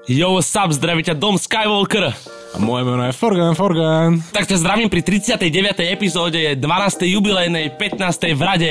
Yo, what's up, zdraví ťa Dom Skywalker. A moje meno je Forgan. Tak ťa zdravím pri 39. epizóde 12. jubilejnej 15. v rade.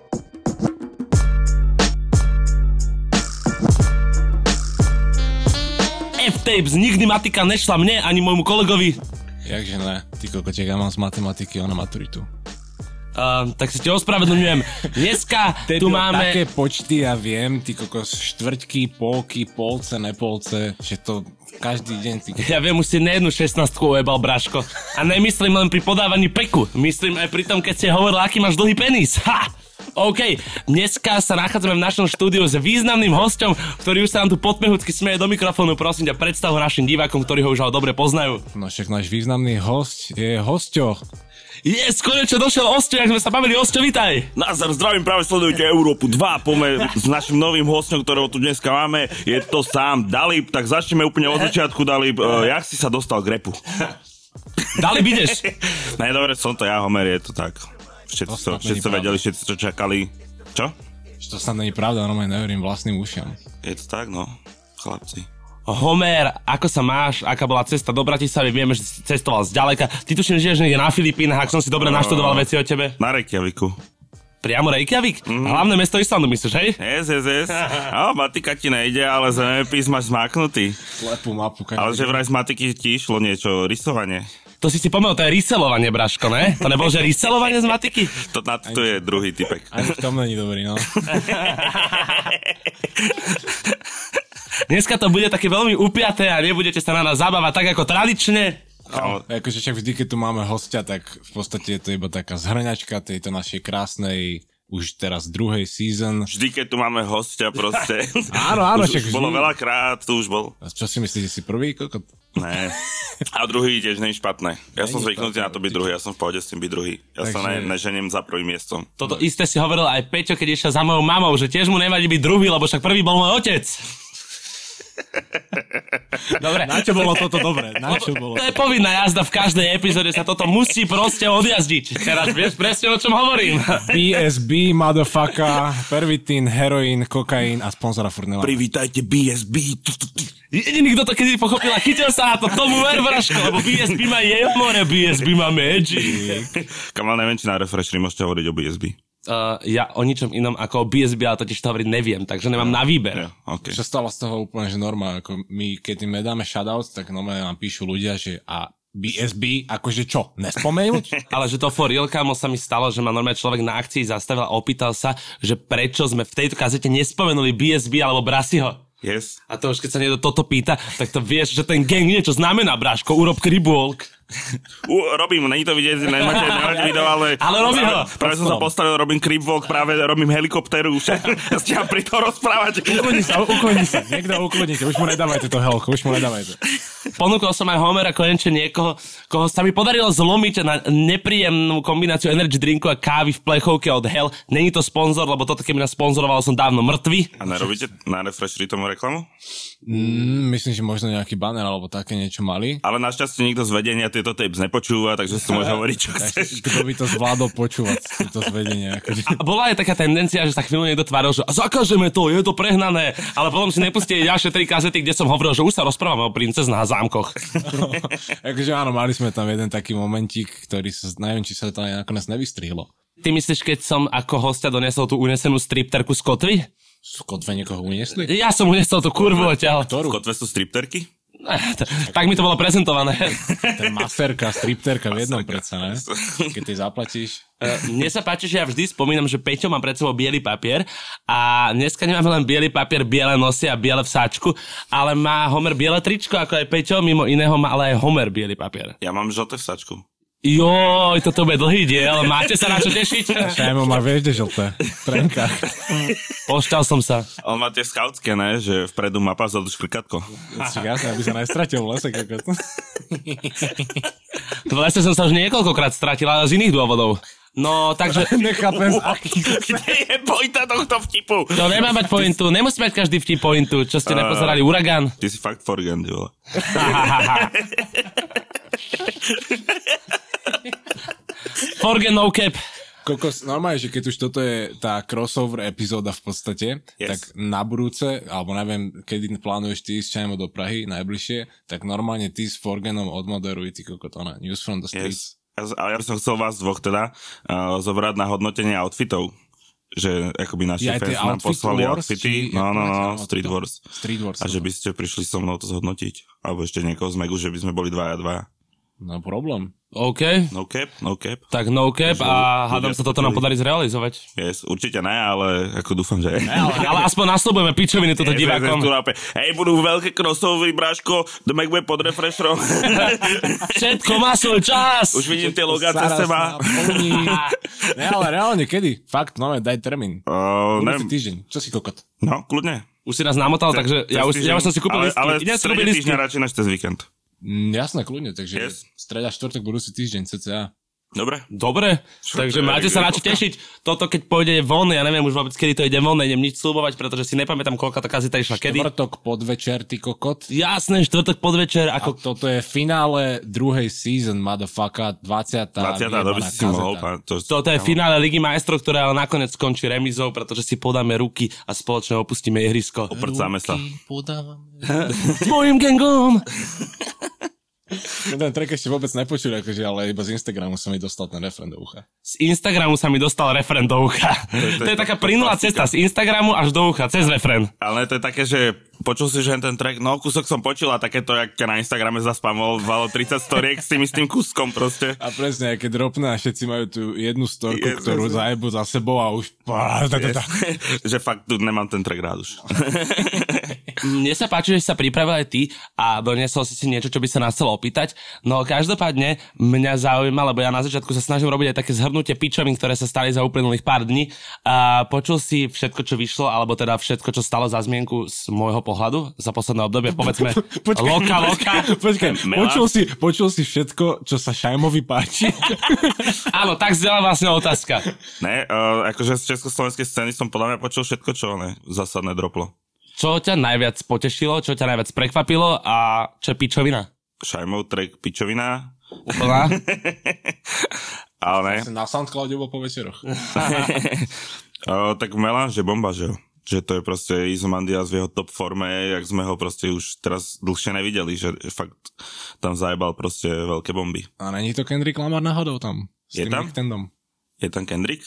F-tapes, nikdy matika nešla mne ani môjmu kolegovi. Jakže ne, ty kokoček, ja mám z matematiky na maturitu. Tak si ti ospravedlňujem. Dneska tu máme... Také počty ja viem, ty kokos, štvrťky, polky, polce, nepolce, že to každý deň... Ja viem, už si nejednu 16-ku ojebal, Braško. A nemyslím len pri podávaní peku. Myslím aj pri tom, keď si hovoril, aký máš dlhý penis. Ha! OK, dneska sa nachádzame v našom štúdiu s významným hosťom, ktorý už sa nám tu podmehúcky smeje do mikrofónu. Prosím ťa, predstav ho našim divákom, ktorí ho už dobre poznajú. No však náš významný hosť je Hosťo. Konečne došiel Osťo, jak sme sa bavili. Osťo, vitaj. Nazdar, zdravím, práve sledujete Európu 2, poďme s našim novým hosťom, ktorého tu dneska máme, je to sám Dalib, tak začneme úplne od začiatku, Dalib, jak si sa dostal k rapu? Dalib, ideš? Ne, dobre, som to ja, Homer, je to tak. Všetci vedeli, všetci to čakali. Čo? To sa není pravda, normálne neverím vlastným ušiam. Je to tak, no, chlapci. Homer, ako sa máš? Aká bola cesta do Bratislavy? Vieme, že si cestoval zďaleka. Ty tuším, žiješ niekde na Filipínach, ak som si dobre naštudoval veci o tebe. Na Reykjaviku. Priamo Reykjavik? Hlavné mesto Islandu, myslíš, hej? Yes. Matika ti nejde, ale zemepis máš zmáknutý. Slepú mapu. Ale že vraj z matiky ti išlo niečo, rysovanie. To si pomel, to je ryselovanie, Braško, ne? To nebolo, že ryselovanie z matiky? To je druhý typek. Ani v tom není dobrý, no. Dneska to bude také veľmi upiaté a nebudete sa na nás zabávať tak ako tradične. No, akože však vždy, keď tu máme hostia, tak v podstate je to iba taká zhrňačka tejto našej krásnej, už teraz druhej season. Vždy, keď tu máme hostia, proste. Áno, však vždy. Bolo veľakrát, tu už bol. A čo si myslíš, že si prvý kokot? Ne. A druhý tiež nie je špatné. Ja som zvyknutý na to byť druhý, ja som v pohode s tým byť druhý. Ja sa neženiem za prvým miestom. Toto isté si hovoril aj Peťo, keď išiel za mojou mamou, že tiež mu nevadí byť druhý, lebo však prvý bol môj otec. Dobre. Na čo bolo toto dobre? To je povinná jazda, v každej epizóde sa toto musí proste odjazdiť. Teraz vieš presne, o čom hovorím. BSB, motherfucker, pervitín, heroín, kokain a sponzora furt nemá. Privítajte BSB. Jediný, kto to kedy pochopil a chytil sa na to, tomu ver, Braško, lebo BSB má more, BSB má Magic. Kamal, neviem, či na refreshri môžete hovoriť o BSB. Ja o ničom inom ako o BSB, ale totiž to hovoriť neviem, takže nemám na výber. Okay. Čo stalo z toho úplne, že normálne, ako my, keď im dáme shoutouts, tak normálne nám píšu ľudia, že a BSB, akože čo, nespomenúť? Ale že to for real, kámo, sa mi stalo, že ma normálne človek na akcii zastavil a opýtal sa, že prečo sme v tejto kazete nespomenuli BSB alebo Brasiho. Yes. A to už keď sa niekto toto pýta, tak to vieš, že ten gang niečo znamená, Bráško, urob kribulk. Robím, není to vidieť, nemáte video, ale robím ho. Práve som sa postavil, robím creepwalk, práve robím helikoptéru, stiam pri to rozprávať. Ukloni sa, niekto uklonite, už mu nedávajte to helko, už mu nedávajte. Ponúkol som aj Homera konečne niekoho, koho sa mi podarilo zlomiť na nepríjemnú kombináciu energy drinku a kávy v plechovke od Hell. Není to sponzor, lebo toto keby nás sponzoroval, som dávno mŕtvy. A nerobíte na refreshri tomu reklamu? Myslím, že možno nejaký banner alebo také niečo mali. Ale našťastie nikto z vedenia tieto tapes nepočúva, takže si môže hovoriť, čo chceš. Kto by to zvládol počúvať, tieto z vedenia? A bola aj taká tendencia, že sa chvíľu niekto tváril, že zakažeme to, je to prehnané, ale potom si nepustili ďalšie 3 kazety, kde som hovoril, že už sa rozprávame o princeznách a zámkoch. Takže áno, mali sme tam jeden taký momentík, ktorý sa, neviem, či sa to nakoniec nevystrihlo. Ty myslíš, keď som ako hostia doniesol tú unesenú stripterku z kotvy? Z kotve niekoho uniesli? Ja som uniesol tú kurvu odtiaľ. V kotve sú stripterky? Tak mi to bolo prezentované. Ten maserka, stripterka v jednom predsa, ne? Keď ty zaplatíš. Mne sa páči, že ja vždy spomínam, že Peťo má pred sebou biely papier a dneska nemáme len biely papier, biele nosy a biele vsáčku, ale má Homer biele tričko, ako aj Peťo, mimo iného má ale aj Homer biely papier. Ja mám žlté vsáčku. Joj, toto bude dlhý diel, máte sa na čo tešiť? Šajmo má, vieš, kde žlté? V trenkách. Pošťal som sa. On má tie skautské, ne? Že vpredu mapa, vzadu škrkatko. Jasne, aby sa nestratil v lese. V lese som sa už niekoľkokrát stratil, ale z iných dôvodov. No, takže... Nechápem, kde je pointa tohto vtipu? To nemá mať pointu, nemusí mať každý vtip pointu. Čo ste nepozerali, Uragán? Ty si fakt Forgan, vole. Forgan no cap. Kokos, normálne, že keď už toto je tá crossover epizóda v podstate, tak na budúce, alebo neviem, kedy plánuješ ty ísť čajmo do Prahy najbližšie, tak normálne ty s Forgenom odmoderuj ty kokot, News from the Streets. Ale ja by som chcel vás dvoch teda zobrať na hodnotenie outfitov. Že akoby naši fans nám poslali outfity. No, Street Wars. A že by ste prišli so mnou to zhodnotiť. Alebo ešte niekoho z Megu, že by sme boli 2-2. No problém. OK. No cap. Tak no cap a hádam sa toto nám podarí zrealizovať. Yes, určite ne, ale ako dúfam, že... Ale aspoň nasľubujeme pičoviny toto divákom. Hej, budú veľké crossovery, Braško, The Mac bude pod refresherom. Všetko má svoj čas. Už vidím tie logá cez seba. Ne, ale reálne, kedy? Fakt, no, daj termín. Budúci týždeň. Čo si kokot? No, kľudne. Už si nás namotal, takže ja už som si kúpil listky. Ale v strede týždňa radšej než cez víkend. Jasné, kľudne, takže streda, štvrtok, budúci týždeň, cca. Dobre, takže máte sa na čo tešiť. Toto keď pôjde von, ja neviem už vôbec, kedy to ide von, nejdem nič slúbovať, pretože si nepamätám, koľka tá kazita išla kedy. Štvrtok podvečer, ty kokot. Jasné, štvrtok podvečer. Ako... A toto je finále druhej season, motherfucker, 20. to by si mohol. Toto je finále Ligy majstrov, ktorá ale nakoniec skončí remizou, pretože si podáme ruky a spoločne opustíme ihrisko. Oprcáme sa. S mojím gangom. Ten track ešte vôbec nepočul, akože, ale iba z Instagramu sa mi dostal ten refrén do ucha. Z Instagramu sa mi dostal refrén do ucha. To je taká plynulá cesta z Instagramu až do ucha, cez refrén. Ale to je také, že počul si, že ten track, no kúsok som počul a takéto, jak ťa na Instagrame zaspamovalo 30 storiek s tým kúskom proste. A presne, keď dropne a všetci majú tú jednu storku, ktorú zajebu za sebou a už... Že fakt tu nemám ten track rád už. Mne sa páči, že sa pripravil aj ty a doniesol si niečo, čo by sa nás chcelo opýtať. No každopádne mňa zaujíma, lebo ja na začiatku sa snažím robiť aj také zhrnutie pičovín, ktoré sa stali za uplynulých pár dní. A počul si všetko, čo vyšlo, alebo teda všetko, čo stalo za zmienku z môjho pohľadu za posledné obdobie, povedzme loka. Počkaj, počul si všetko, čo sa Šajmovi páči? Áno, tak zdieľa vlastne otázka. Ne, akože z československej scény som podľa mňa počul všetko, čo zásadné droplo. Čo ťa najviac potešilo, čo ťa najviac prekvapilo a čo je pičovina? Šajmov track pičovina. Úplná? Ale ne. Na Soundcloude bol po večeroch. Tak Melange je bomba, že jo? Že to je proste Izomandias v jeho top forme, jak sme ho proste už teraz dlhšie nevideli, že fakt tam zajebal proste veľké bomby. A není to Kendrick Lamar náhodou tam? Je tam? Je tam Kendrick?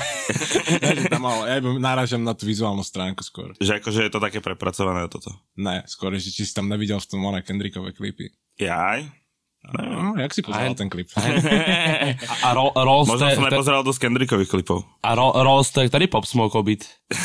Ja náražam na tú vizuálnu stránku skôr. Že akože je to také prepracované toto? Ne, skôr, že či si tam nevidel v tom Kendrickové klipy. Jaj? No, jak si pozeral ten klip? A Rolls možno som nepozeral dosť Kendrickových klipov. A Rolls to je ktorý Pop Smoke beat?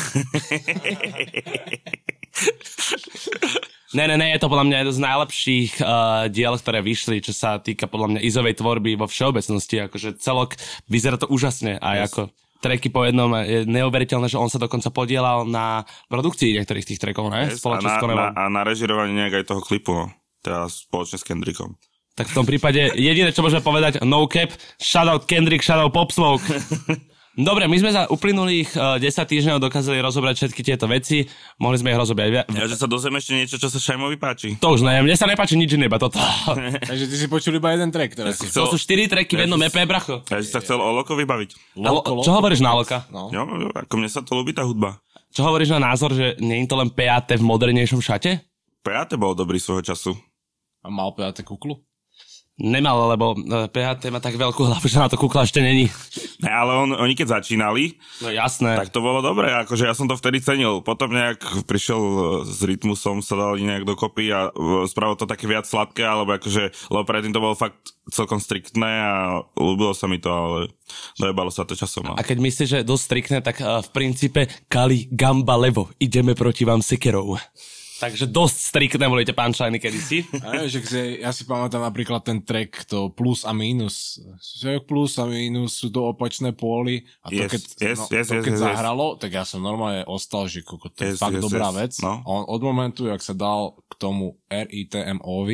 Ne, je to podľa mňa jedno z najlepších diel, ktoré vyšli, čo sa týka podľa mňa izovej tvorby vo všeobecnosti. Akože celok vyzerá to úžasne a ako tracky po jednom je neuveriteľné, že on sa dokonca podielal na produkcii niektorých tých trackov, ne? Spoločne s Konevom. A na režirovaní nejak aj toho klipu, no. Teda spoločne s Kendrickom. Tak v tom prípade jediné, čo môžeme povedať, no cap, shoutout Kendrick, shoutout Pop Smoke. Dobre, my sme za uplynulých 10 týždňov dokázali rozobrať všetky tieto veci. Mohli sme ich rozobrať. Ja, že sa dozvieme ešte niečo, čo sa Šajmovi páči. To už ne, mne sa nepáči nič iné, iba toto. Takže ty si počul iba jeden track teraz. To sú 4 tracky v jednom EP, bracho. Ja si sa chcel o Loko vybaviť. Čo hovoríš na Loka? No. Jo, ako mne sa to ľúbi tá hudba. Čo hovoríš na názor, že nie je to len PAT v modernejšom šate? PAT bol dobrý svojho času. A mal PAT kuklu? Nemal, lebo PHT má tak veľkú hlavu, že na to kukla ešte není. Ne, ale oni keď začínali, no jasné, tak to bolo dobré, akože ja som to vtedy cenil. Potom nejak prišiel s Rytmusom, sa dali nejak dokopy a spravil to také viac sladké, alebo akože, lebo predtým to bolo fakt celkom striktné a ľúbilo sa mi to, ale dojebalo sa to časom. A keď myslíš, že dosť striktné, tak v princípe Kali Gamba Levo, ideme proti vám sekerou. Takže dosť striktné boli tie punchline kedysi. Ja si pamätám napríklad ten track, to plus a mínus. Že plus a mínus sú to opačné póly. A to keď zahralo, tak ja som normálne ostal, že to je fakt dobrá vec. No. On od momentu, jak sa dal k tomu RITMO-vi,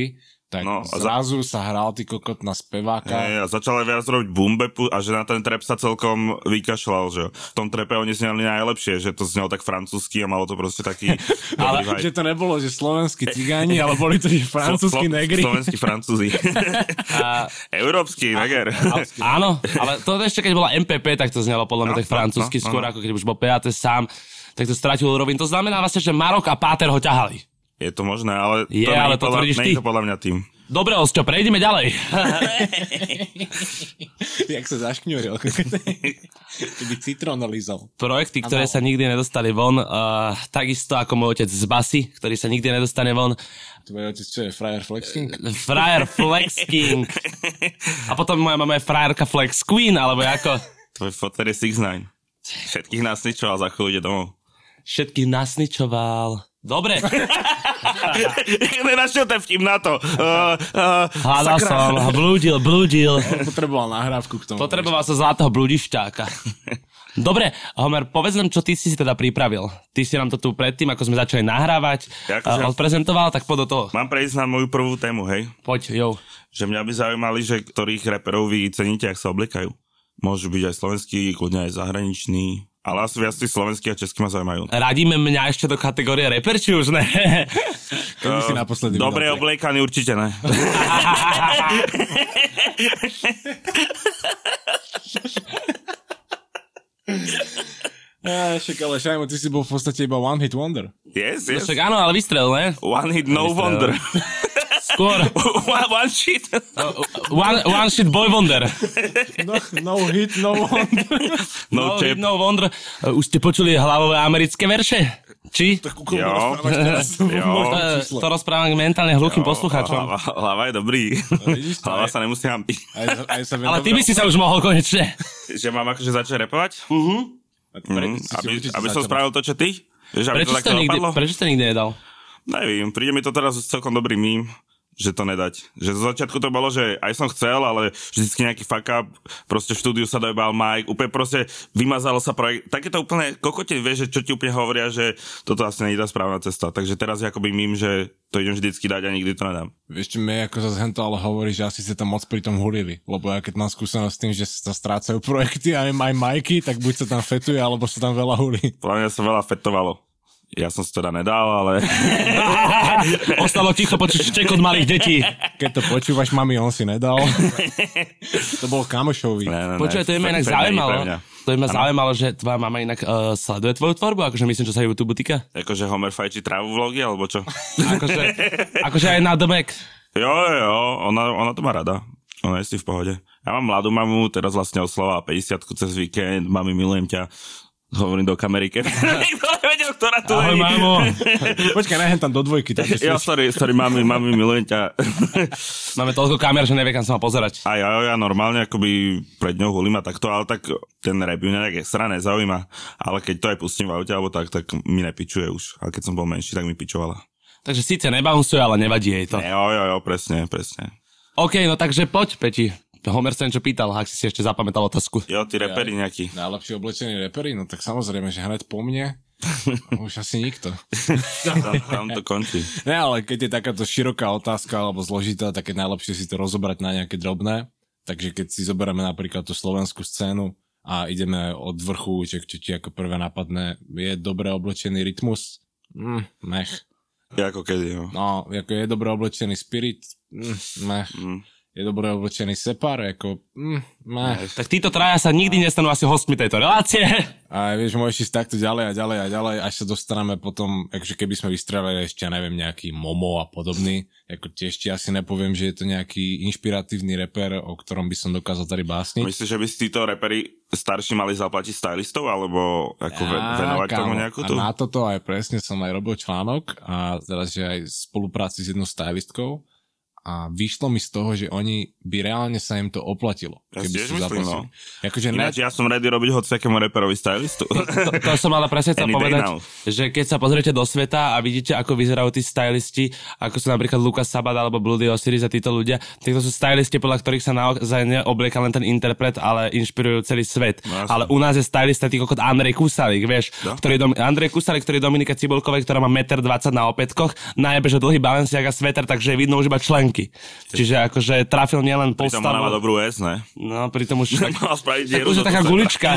Tak No, zrazu sa hral ty kokot na speváka. A začal aj viac robiť boombapu a že na ten trap sa celkom vykašľal, že v tom trape oni zneli najlepšie, že to znelo tak francúzsky a malo to proste taký... Ale že to nebolo, že slovenskí cigáni, ale boli to že francúzski negri. Slovenskí francúzi. Európsky neger. Áno, ale to ešte keď bola MPP, tak to znelo podľa mňa tak francúzsky skôr, ako keď už bol PAT sám, tak to stratilo rovin. To znamená vlastne, že Marok a Páter ho ťahali. Je to možné, ale to tvrdíš ty. Nie je to podľa mňa tým. Dobre, Osťo, prejdeme ďalej. Jak sa zaškňuril. Keby citrón lízol. Projekty, ktoré sa nikdy nedostali von, takisto ako môj otec z Basy, ktorý sa nikdy nedostane von. Tvoj otec čo je? Frajer Flex King? Frajer Flex King. A potom moja mama je frajerka Flex Queen, alebo ako? Tvoj foter je 6ix9ine. Všetkých nasničoval, za chvíľu ide domov. Všetkých nasničoval. Dobre. Nenašiel ten vtip na to. Hádal som, blúdil. Potreboval nahrávku k tomu. Potreboval sa zlatého blúdišťáka. Dobre, Homer, povedz nám, čo ty si teda pripravil. Ty si nám to tu predtým, ako sme začali nahrávať, odprezentoval, tak poď do toho. Mám prejsť na moju prvú tému, hej? Poď, jo. Že mňa by zaujímali, že ktorých reperov vy ceníte, ak sa obliekajú. Môžu byť aj slovenskí, kľudne aj zahraniční. Ale asi viac tých slovenských a českých ma zaujímajú. Radíme mňa ešte do kategórie reper, či už ne? Kedy si naposledy dobre obliekaný určite ne. Však ale Šajmo, ty si bol v podstate iba one hit wonder. Yes. No však áno, ale vystrel, ne? One hit no wonder. Skôr. One shit. One shit boy wonder. No hit, no wonder. No hit, no wonder. Už ste počuli hlavové americké verše? Či? Jo. To rozprávam mentálne hluchým poslucháčom. Hlava je dobrý. Hlava sa nemusí hampiť. Ale ty by si sa už mohol konečne. Že mám akože začať repovať? Aby som spravil to, čo ty? Prečo ste nikdy nedal? Neviem, príde mi to teraz celkom dobrý mím, že to nedať. Že zo začiatku to bolo, že aj som chcel, ale vždycky nejaký fuck up, proste v štúdiu sa dojebal mic, úplne proste vymazalo sa projekt. Takéto úplne kokote, vieš, že čo ti úplne hovoria, že toto asi nie je tá správna cesta. Takže teraz je akoby mím, že to idem vždycky dať a nikdy to nedám. Vieš, čo mi ako zase hento ale hovorí, že asi ste tam moc pri tom hulili. Lebo ja keď mám skúsenosť s tým, že sa strácajú projekty a aj majky, tak buď sa tam fetuje, alebo sa tam veľa hulí. Podľa mňa sa veľa fetovalo. Ja som si teda nedal, ale... Ostalo ticho, počuť štek od malých detí. Keď to počúvaš, mami, on si nedal. To bol kamošový. Počúvaj, to je ma inak zaujímalo. To je ma zaujímalo, že tvoja mama inak sleduje tvoju tvorbu, akože myslím, čo sa YouTube týka. Akože Homer fajčí trávu vlogy, alebo čo? akože aj na domek. Jo, ona to má rada. Ona je si v pohode. Ja mám mladú mamu, teraz vlastne oslava 50-ku cez víkend, mami, milujem ťa. Hovorím do kamery, keď nikto nevedel, ktorá tu je. Ahoj, mámo. Počkaj, najem tam do dvojky. Jo, sorry, mami, milujem ťa. Máme toľko kamer, že nevie, kam sa má pozerať. A ja normálne akoby pred ňou hulím a takto, ale tak ten rap ju nejak extra nezaujíma. Ale keď to aj pustím v aute alebo tak mi nepičuje už. A keď som bol menší, tak mi pičovala. Takže síce nebounsuje, ale nevadí jej to. Jo, presne. OK, no takže poď, Peti. Homer sa niečo pýtal, ak si ešte zapamätal otázku. Jo, tí reperi nejakí. Najlepšie oblečení reperi? No tak samozrejme, že hrať po mne, už asi nikto. Tam to končí. Ne, ale keď je takáto široká otázka alebo zložitá, tak je najlepšie si to rozobrať na nejaké drobné. Takže keď si zoberieme napríklad tú slovenskú scénu a ideme od vrchu, čo ti ako prvé napadne, je dobre oblečený Rytmus? Mech. Je ako kedy, jo. No, ako je dobre oblečený Spirit? Mech. Je dobre oblečený Separ, ako... Tak títo traja sa nikdy nestanú asi hostmi tejto relácie. A vieš, môžeš ísť takto ďalej, až sa dostaneme potom, akože keby sme vystrelili ešte, ja neviem, nejaký Momo a podobný, ako tiež ti asi nepoviem, že je to nejaký inšpiratívny reper, o ktorom by som dokázal tady básniť. Myslíš, že by si títo reperi starší mali zaplatiť stylistov, alebo ako venovať tomu nejakú tú? A na toto aj presne som aj robil článok a teraz, že aj v spolupráci s jednou stylistkou. A vyšlo mi z toho, že oni by reálne sa im to oplatilo. Ja tiež myslím, no. Akože ja som ready robiť hociakému reperovi stylistu. To som ale presne chcel povedať, že keď sa pozriete do sveta a vidíte, ako vyzerajú tí stylisti, ako sú napríklad Lucas Sabat alebo Bloody Osiris a títo ľudia, títo sú stylisti, podľa ktorých sa naozaj neoblieka len ten interpret, ale inšpirujú celý svet. No, ale u nás je stylista tý kokot Andrej Kusalik, vieš, Andrej Kusalik, ktorý je Dominika Cibulkovej, ktorá má 1,20 m na opätkoch, najebe, že dlhý Balenciaga sveter, takže je vidno už iba členky. diemky. Čiže akože trafil nielen postavu. Pritom ona má dobrú S, ne? No, pritom už... Mala spraviť dieru už je taká gulička.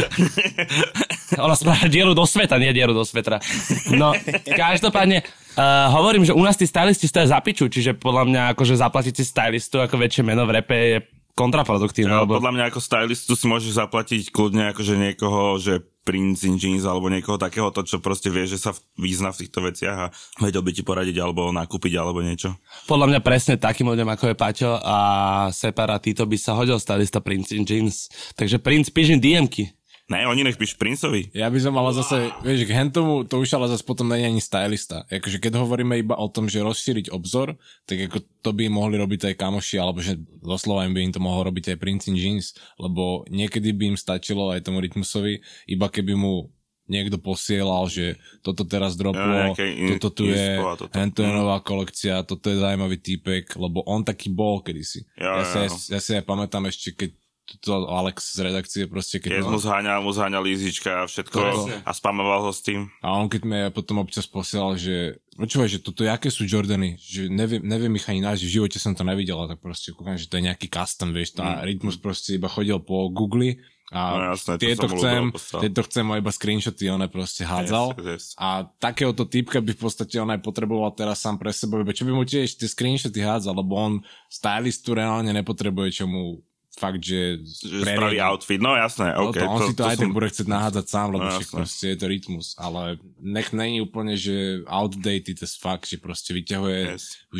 Ona spravila dieru do sveta, nie dieru do svetra. No, každopádne, hovorím, že u nás tí stylisti stoja za piču, čiže podľa mňa akože zaplatiť si stylistu ako väčšie meno v rape je kontraproduktívne. Ja, podľa mňa ako stylistu si môžeš zaplatiť kľudne akože niekoho, že Prince in Jeans alebo niekoho takého, to čo proste vie, že sa vyzná v týchto veciach a vedel by ti poradiť alebo nakúpiť alebo niečo. Podľa mňa presne takým ľuďom ako je Paťo a Separa Tito by sa hodil stylista Prince in Jeans. Takže Prince píš DMky. Ne, oni nech píš Princeovi. Ja by som ale zase, vieš, k hentomu to už ale zase potom nie je ani stylista. Akože keď hovoríme iba o tom, že rozšíriť obzor, tak ako to by mohli robiť aj kamoši, alebo že doslova by im to mohol robiť aj Prince in Jeans, lebo niekedy by im stačilo aj tomu Rytmusovi, iba keby mu niekto posielal, že toto teraz droplo, toto tu je, hento je nová kolekcia, toto je zaujímavý týpek, lebo on taký bol kedysi. Ja si aj pamätám ešte, keď to Alex z redakcie proste, keď mu zháňal lízička a všetko a spamoval ho s tým. A on keď mi potom občas posielal, že počúvaj, že toto aké sú Jordany, že neviem ich ani nájsť, v živote som to nevidel, tak proste kúkam, že to je nejaký custom, vieš, a Rytmus proste iba chodil po Google a no jasné, tieto chcem iba screenshoty, on proste hádzal. Yes. A takéhoto typka by v podstate on aj potreboval teraz sám pre seba, čo by mu tiež tie screenshoty hádzal, lebo on stylistu reálne nepotrebuje, čo mu fakt, že spraví outfit, no jasné, okay. On si to aj tak bude chcieť nahádzať sám, lebo proste je to Rytmus, ale nech není úplne, že outdated as fuck, že proste vyťahuje už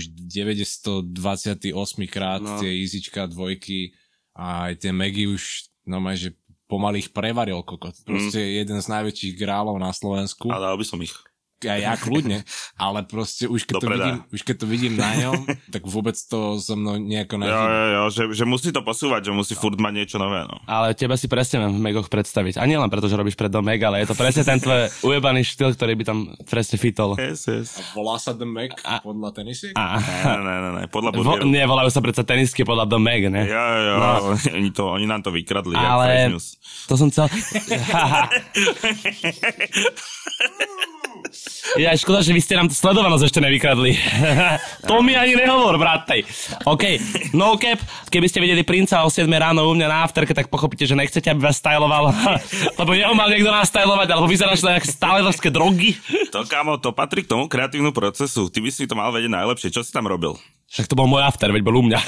928 krát tie easyčka, dvojky a aj tie Megy už, no že pomaly ich prevaril kokot. Proste jeden z najväčších grálov na Slovensku. A dal by som ich. Ja kľudne, ale proste už keď to vidím na ňom, tak vôbec to so mnou nejako nežím. Že musí to posúvať, že musí furt mať niečo nové, no. Ale teba si presne viem v Megoch predstaviť. A nie len preto, že robíš pre Meg, ale je to presne ten tvoj ujebaný štýl, ktorý by tam presne fitol. Yes. A volá sa The Meg podľa tenisiek? Ne, podľa budieru. Nie, volajú sa predsa tenisky podľa The Meg, ne? Jo, oni nám to vykradli. Ale to som chcel... Ja, škoda, že vy ste nám to sledovanosť ešte nevykradli. To mi ani nehovor, bratej. OK, no cap, keby ste videli Princa o 7 ráno u mňa na afterke, tak pochopíte, že nechcete, aby vás styloval. Lebo jeho mal niekto nastylovať, alebo vyzeráš na nejaké stylerské drogy. To, kámo, to patrí k tomu kreatívnu procesu. Ty by si to mal vedieť najlepšie. Čo si tam robil? Však to bol môj after, veď bol u mňa.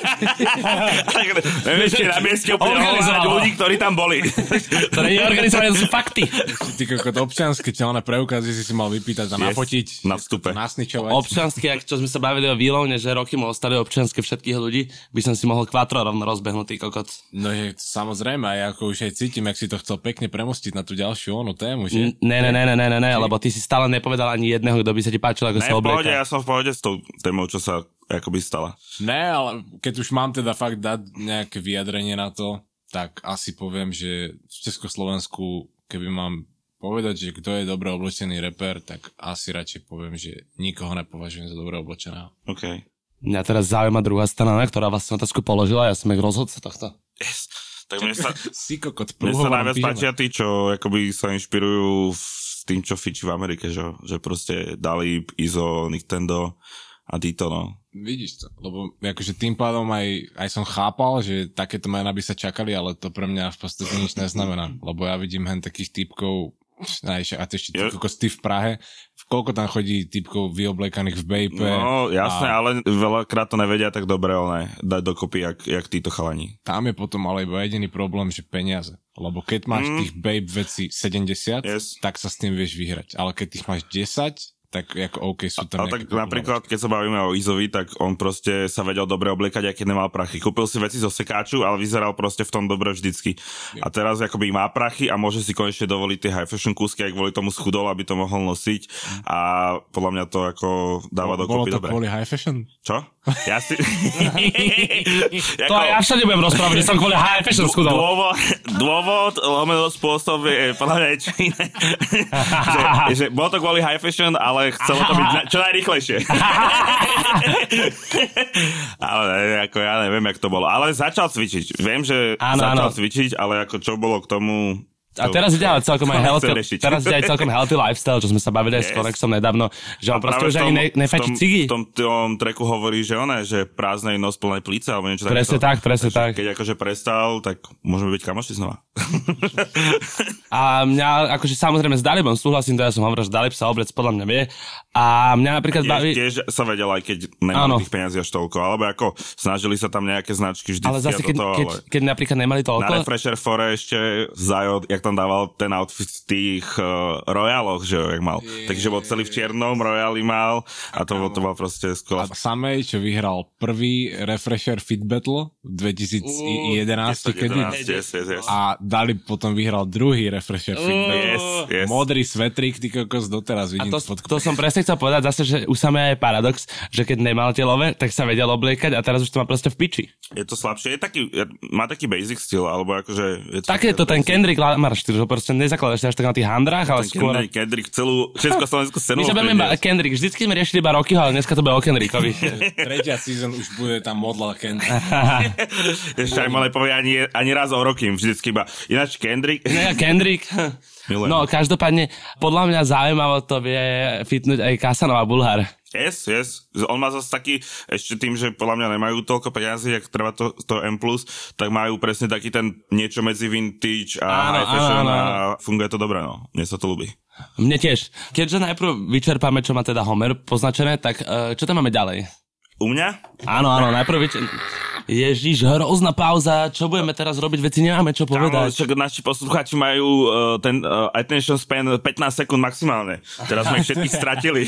Neviem, ešte na mieste organizovať ľudí, ktorí tam boli. To nie je organizované, to sú fakty. Ty kokot občianske čelné preukazy si mal vypýtať a nafotiť. Na vstupe. Nasničovať. Občianske, čo sme sa bavili o výlovne, že roky mu ostali občianske všetkých ľudí, by som si mohol kvátro rovno rozbehnutý kokot. No je samozrejme, ja ako už aj cítim, jak si to chcel pekne premostiť na tú ďalšiu tému, že? Ne, lebo ty si stále nepovedal ani jedného, kto by sa ti páčil, ako sa oblieka. Ja som v pohode s tou témou, čo sa akoby stala. Ne, ale keď už mám teda fakt dať nejaké vyjadrenie na to, tak asi poviem, že v Československu, keby mám povedať, že kto je dobre oblečený reper, tak asi radšej poviem, že nikoho nepovažujem za dobre oblečeného. OK. Mňa teraz zaujíma druhá strana, ktorá vlastne otázku položila, ja som ich rozhodca tohto. Yes. Tak mne sa najviac páčia tí, čo akoby sa inšpirujú s tým, čo fičí v Amerike, že proste Dalí, Izo, Nintendo a títo, no. Vidíš to, lebo akože tým pádom aj som chápal, že takéto mená by sa čakali, ale to pre mňa v podstate nič neznamená, lebo ja vidím hen takých typkov, a to ešte ako Steve v Prahe, koľko tam chodí typkov vyoblekaných v Bape. No jasné, ale veľakrát to nevedia tak dobre, ale dať dokopy, jak títo chalani. Tam je potom ale iba jediný problém, že peniaze. Lebo keď máš tých Bape veci 70, tak sa s tým vieš vyhrať. Ale keď tých máš 10, tak ako OK sú tam nejaké... Tak napríklad, keď sa bavíme o Izovi, tak on proste sa vedel dobre obliekať, aj keď nemal prachy. Kúpil si veci zo sekáču, ale vyzeral proste v tom dobre vždycky. A teraz akoby má prachy a môže si konečne dovoliť tie high fashion kúsky, aj kvôli tomu schudol, aby to mohol nosiť. A podľa mňa to ako dáva dokopy dobre. Bolo to kvôli high fashion? Čo? Ja si... To aj ja všade budem rozprávať, že som kvôli high fashion schudol. Dôvod, lomeno spôsob je podľa mňa niečo iné. že bolo to kvôli high fashion, ale chcelo to byť čo najrýchlejšie. Ale ako ja neviem, jak to bolo. Ale začal cvičiť. Viem, že začal cvičiť, ale ako čo bolo k tomu... A teraz ide ale celkom aj celkom healthy lifestyle, čo sme sa bavili aj s Konexom nedávno, že on proste už ani nefajčí cigy. V tom tracku hovorí, že že prázdnej nos plnej plíce, alebo niečo takéto. Presne tak. Keď akože prestal, tak môžeme byť kamoši znova. A mňa, akože samozrejme s Dalibom súhlasím, ja som hovoril, že Dalib sa oblec podľa mňa vie. A mňa napríklad baví... Tiež sa vedel, aj keď nemali tých peniazí až toľko, alebo ako snažili sa tam nejaké značky vždycky. Ale zase, keď napríklad nemali toľko... Na Refresher Fore ešte Zajo, jak tam dával ten outfit v tých Royaloch, že jak mal. Takže bol celý v čiernom, Royali mal a to bol proste skôr. A Samej, čo vyhral prvý Refresher Fit Battle v 2011 kedy. Yes. A Dalib potom vyhral druhý Refresher Fit Battle. Yes. Modrý svetrík, ty kokos, doteraz vidím. A to som presne chcel povedať zase, že u Samej je paradox, že keď nemal tie love, tak sa vedel obliekať a teraz už to má proste v piči. Je to slabšie, má taký basic styl, alebo akože... Tak je to ten Kendrick Lamar štýl, že proste nezakladaš až tak na tých handrách, ale skôr... Kendrick celú československú scénu. My sa budeme Kendrick, vždycky sme riešili iba Rockyho, ale dneska to bude o Kendrickovi. Tretia season už bude tam modla Kendrick. Ešte aj malé povie ani raz o Rockym, vždycky iba. Ináč Kendrick. Kendrick. No, každopádne, podľa mňa zaujímavé to vie fitnúť aj Kasanova Bulhár. Yes. On má zase taký, ešte tým, že podľa mňa nemajú toľko peniazy, jak treba to M+, tak majú presne taký ten niečo medzi vintage a high fashion a funguje to dobre, no. Mne sa to ľúbi. Mne tiež. Keďže najprv vyčerpáme, čo má teda Homer poznačené, tak čo tam máme ďalej? U mňa? Áno, najprv Ježiš, hrozná pauza, čo budeme teraz robiť, veci nemáme čo povedať. Naši poslucháči majú ten attention span 15 sekúnd maximálne. Teraz sme ich všetkých stratili.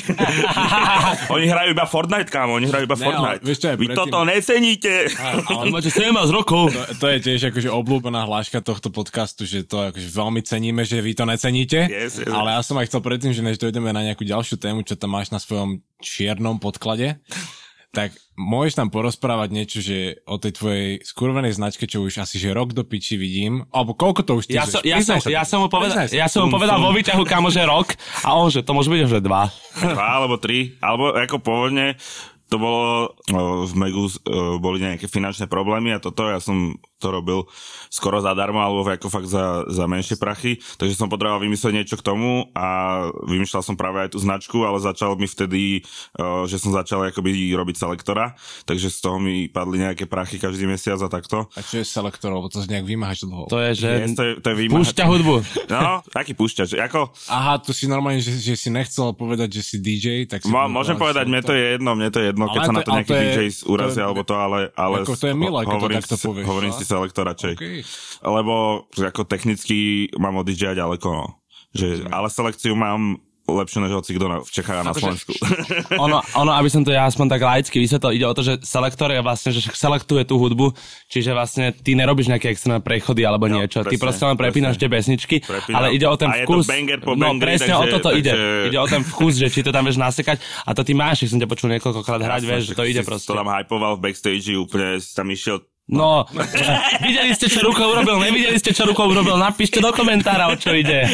Oni hrajú iba Fortnite, kámo, Fortnite. Vy toto neceníte. Ale máte 17 rokov. To je tiež akože obľúbená hláška tohto podcastu, že to akože veľmi ceníme, že vy to neceníte. Yes. Ale ja som aj chcel predtým, že než dojdeme na nejakú ďalšiu tému, čo tam máš na svojom čiernom podklade, tak môžeš tam porozprávať niečo, že o tej tvojej skurvenej značke, čo už asi že rok do piči vidím, alebo koľko to už ty Ja som mu povedal vo výťahu, kamo, že rok, a on, že to môže byť už 2. 2 alebo 3, alebo ako pôvodne to bolo, v Megu boli nejaké finančné problémy a toto, ja som to robil skoro zadarmo, alebo ako fakt za menšie prachy, takže som potreboval vymyslieť niečo k tomu a vymýšľal som práve aj tú značku, ale začal mi vtedy, že som začal akoby robiť selektora, takže z toho mi padli nejaké prachy každý mesiac a takto. A čo je selektor, lebo to nejak vymáhaš dlho? To je, že to je púšťa hudbu. No, taký púšťač. Aha, to si normálne, že si nechcel povedať, že si DJ, tak si... Môžem povedať, mne to je jedno, keď sa na to nejaký DJ urazia, alebo to, ale ako to je milé, ako to takto povieš. Hovorím si selektoračej. Okay. Lebo ako technicky mám od DJ ďaleko, no. Ale selekciu mám lepšie než hocikto v Čechách a na Slovensku. Ono, aby som to ja aspoň tak laicky vysvetlil, ide o to, že selektor je vlastne, že selektuje tú hudbu, čiže vlastne ty nerobíš nejaké extrémne prechody alebo niečo, ty proste len prepínaš tie pesničky, ale ide o ten vkus. Presne o toto ide. Ide o ten vkus, že či to tam vieš nasekať a to ty máš, keď som ťa počul niekoľkokrát hrať, vieš, že to ide proste. To tam hypoval v backstage, úplne si tam išiel. No, videli ste, čo rukou urobil, nevideli ste, čo rukou urobil, napíšte do komentára, o čo ide.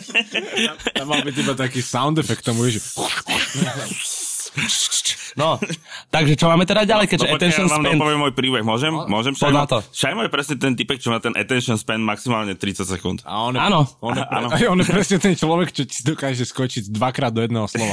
Tam mal byť iba taký sound effect tomu, že... No, takže čo máme teda ďalej, keďže attention span... Ja vám dopoviem môj príbeh, môžem? Poď na to. Šajmo je presne ten typek, čo má ten attention span maximálne 30 sekúnd. A áno. On je presne ten človek, čo ti dokáže skočiť 2-krát do jedného slova.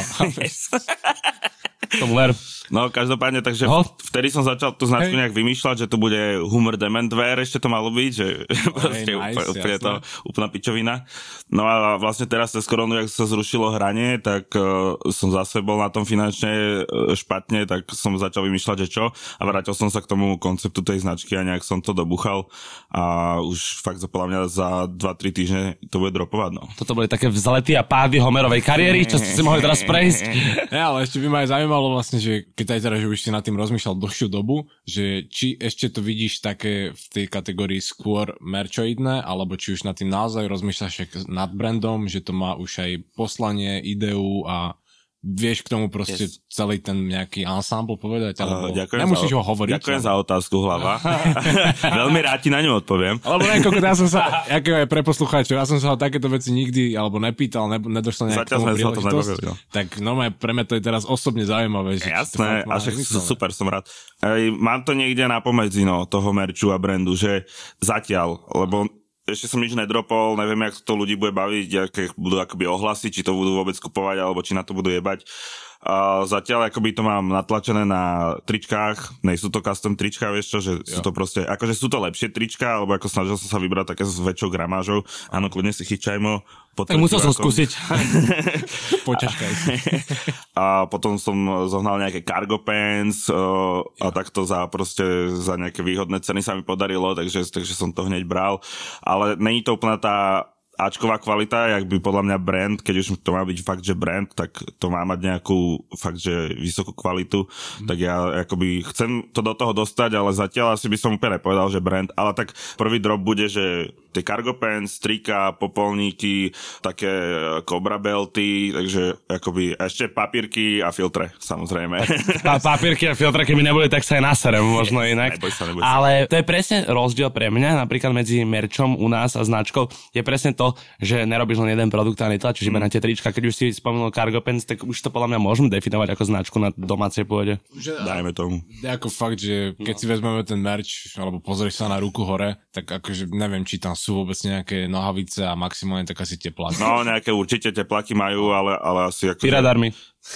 Tomu ver. No, každopádne, takže vtedy som začal tú značku nejak vymýšľať, že to bude Humor Demandware, ešte to malo byť, že proste úplne to úplná pičovina. No a vlastne teraz cez koronu, jak sa zrušilo hranie, tak som zase bol na tom finančne špatne, tak som začal vymýšľať, že čo, a vrátil som sa k tomu konceptu tej značky a nejak som to dobuchal a už fakt podľa mňa za 2-3 týždne to bude dropovať, no. Toto boli také vzlety a pády Homerovej kariéry, čo ste si mohli teraz prejsť. Ja, ale ešte by ma aj zaujímalo vlastne, že keď aj teraz, že už si nad tým rozmýšľal dlhšiu dobu, že či ešte to vidíš také v tej kategórii skôr merčoidné, alebo či už nad tým naozaj rozmýšľaš nad brandom, že to má už aj poslanie, ideu a vieš k tomu proste celý ten nejaký ensemble povedať, alebo nemusíš ho hovoriť. Ďakujem za otázku, hlava. Veľmi rád ti na ňu odpoviem. Alebo niekoľko, ja som sa, ako aj pre poslucháčov, ja som sa takéto veci nikdy, alebo nepýtal, nedošlo nejak k tomu príležitosť. Tak no, pre mňa to je teraz osobne zaujímavé. Jasné, a však super, som rád. Mám to niekde na pomedzi, no, toho merču a brandu, že zatiaľ, lebo ešte som nič nedropol, neviem, jak to ľudí bude baviť, aké budú akoby ohlasy, či to budú vôbec kupovať, alebo či na to budú jebať. Zatiaľ akoby to mám natlačené na tričkách, nejsú to custom trička, vieš čo, že sú to proste, akože sú to lepšie trička, alebo ako snažil som sa vybrať také s väčšou gramážou, áno, kľudne si chyčajmo. Tak musel som skúsiť. Počačkaj si. A potom som zohnal nejaké cargo pants a takto za nejaké výhodné ceny sa mi podarilo, takže som to hneď bral. Ale není to úplná tá Ačková kvalita, jak by podľa mňa brand, keď už to má byť fakt, že brand, tak to má mať nejakú fakt, že vysokú kvalitu, tak ja akoby chcem to do toho dostať, ale zatiaľ asi by som úplne nepovedal, že brand, ale tak prvý drop bude, že tie cargo pants, strika, popolníky, také cobra belty, takže akoby ešte papírky a filtre, samozrejme. Papírky a filtre, keby neboli, tak sa aj naserem možno inak. Neboj sa. Ale to je presne rozdiel pre mňa, napríklad medzi merčom u nás a značkou, je presne to, že nerobíš len jeden produkt a netlačíš iba na tie trička. Keď už si spomenul cargo pants, tak už to podľa mňa môžeme definovať ako značku na domácej pôde. Dajme tomu. Ako fakt, že keď si vezmeme ten merch, alebo pozrieš sa na ruku hore, tak akože neviem, či tam sú vôbec nejaké nohavice a maximálne tak asi tepláky. No, nejaké určite tepláky majú, ale asi ako... Piradarmi.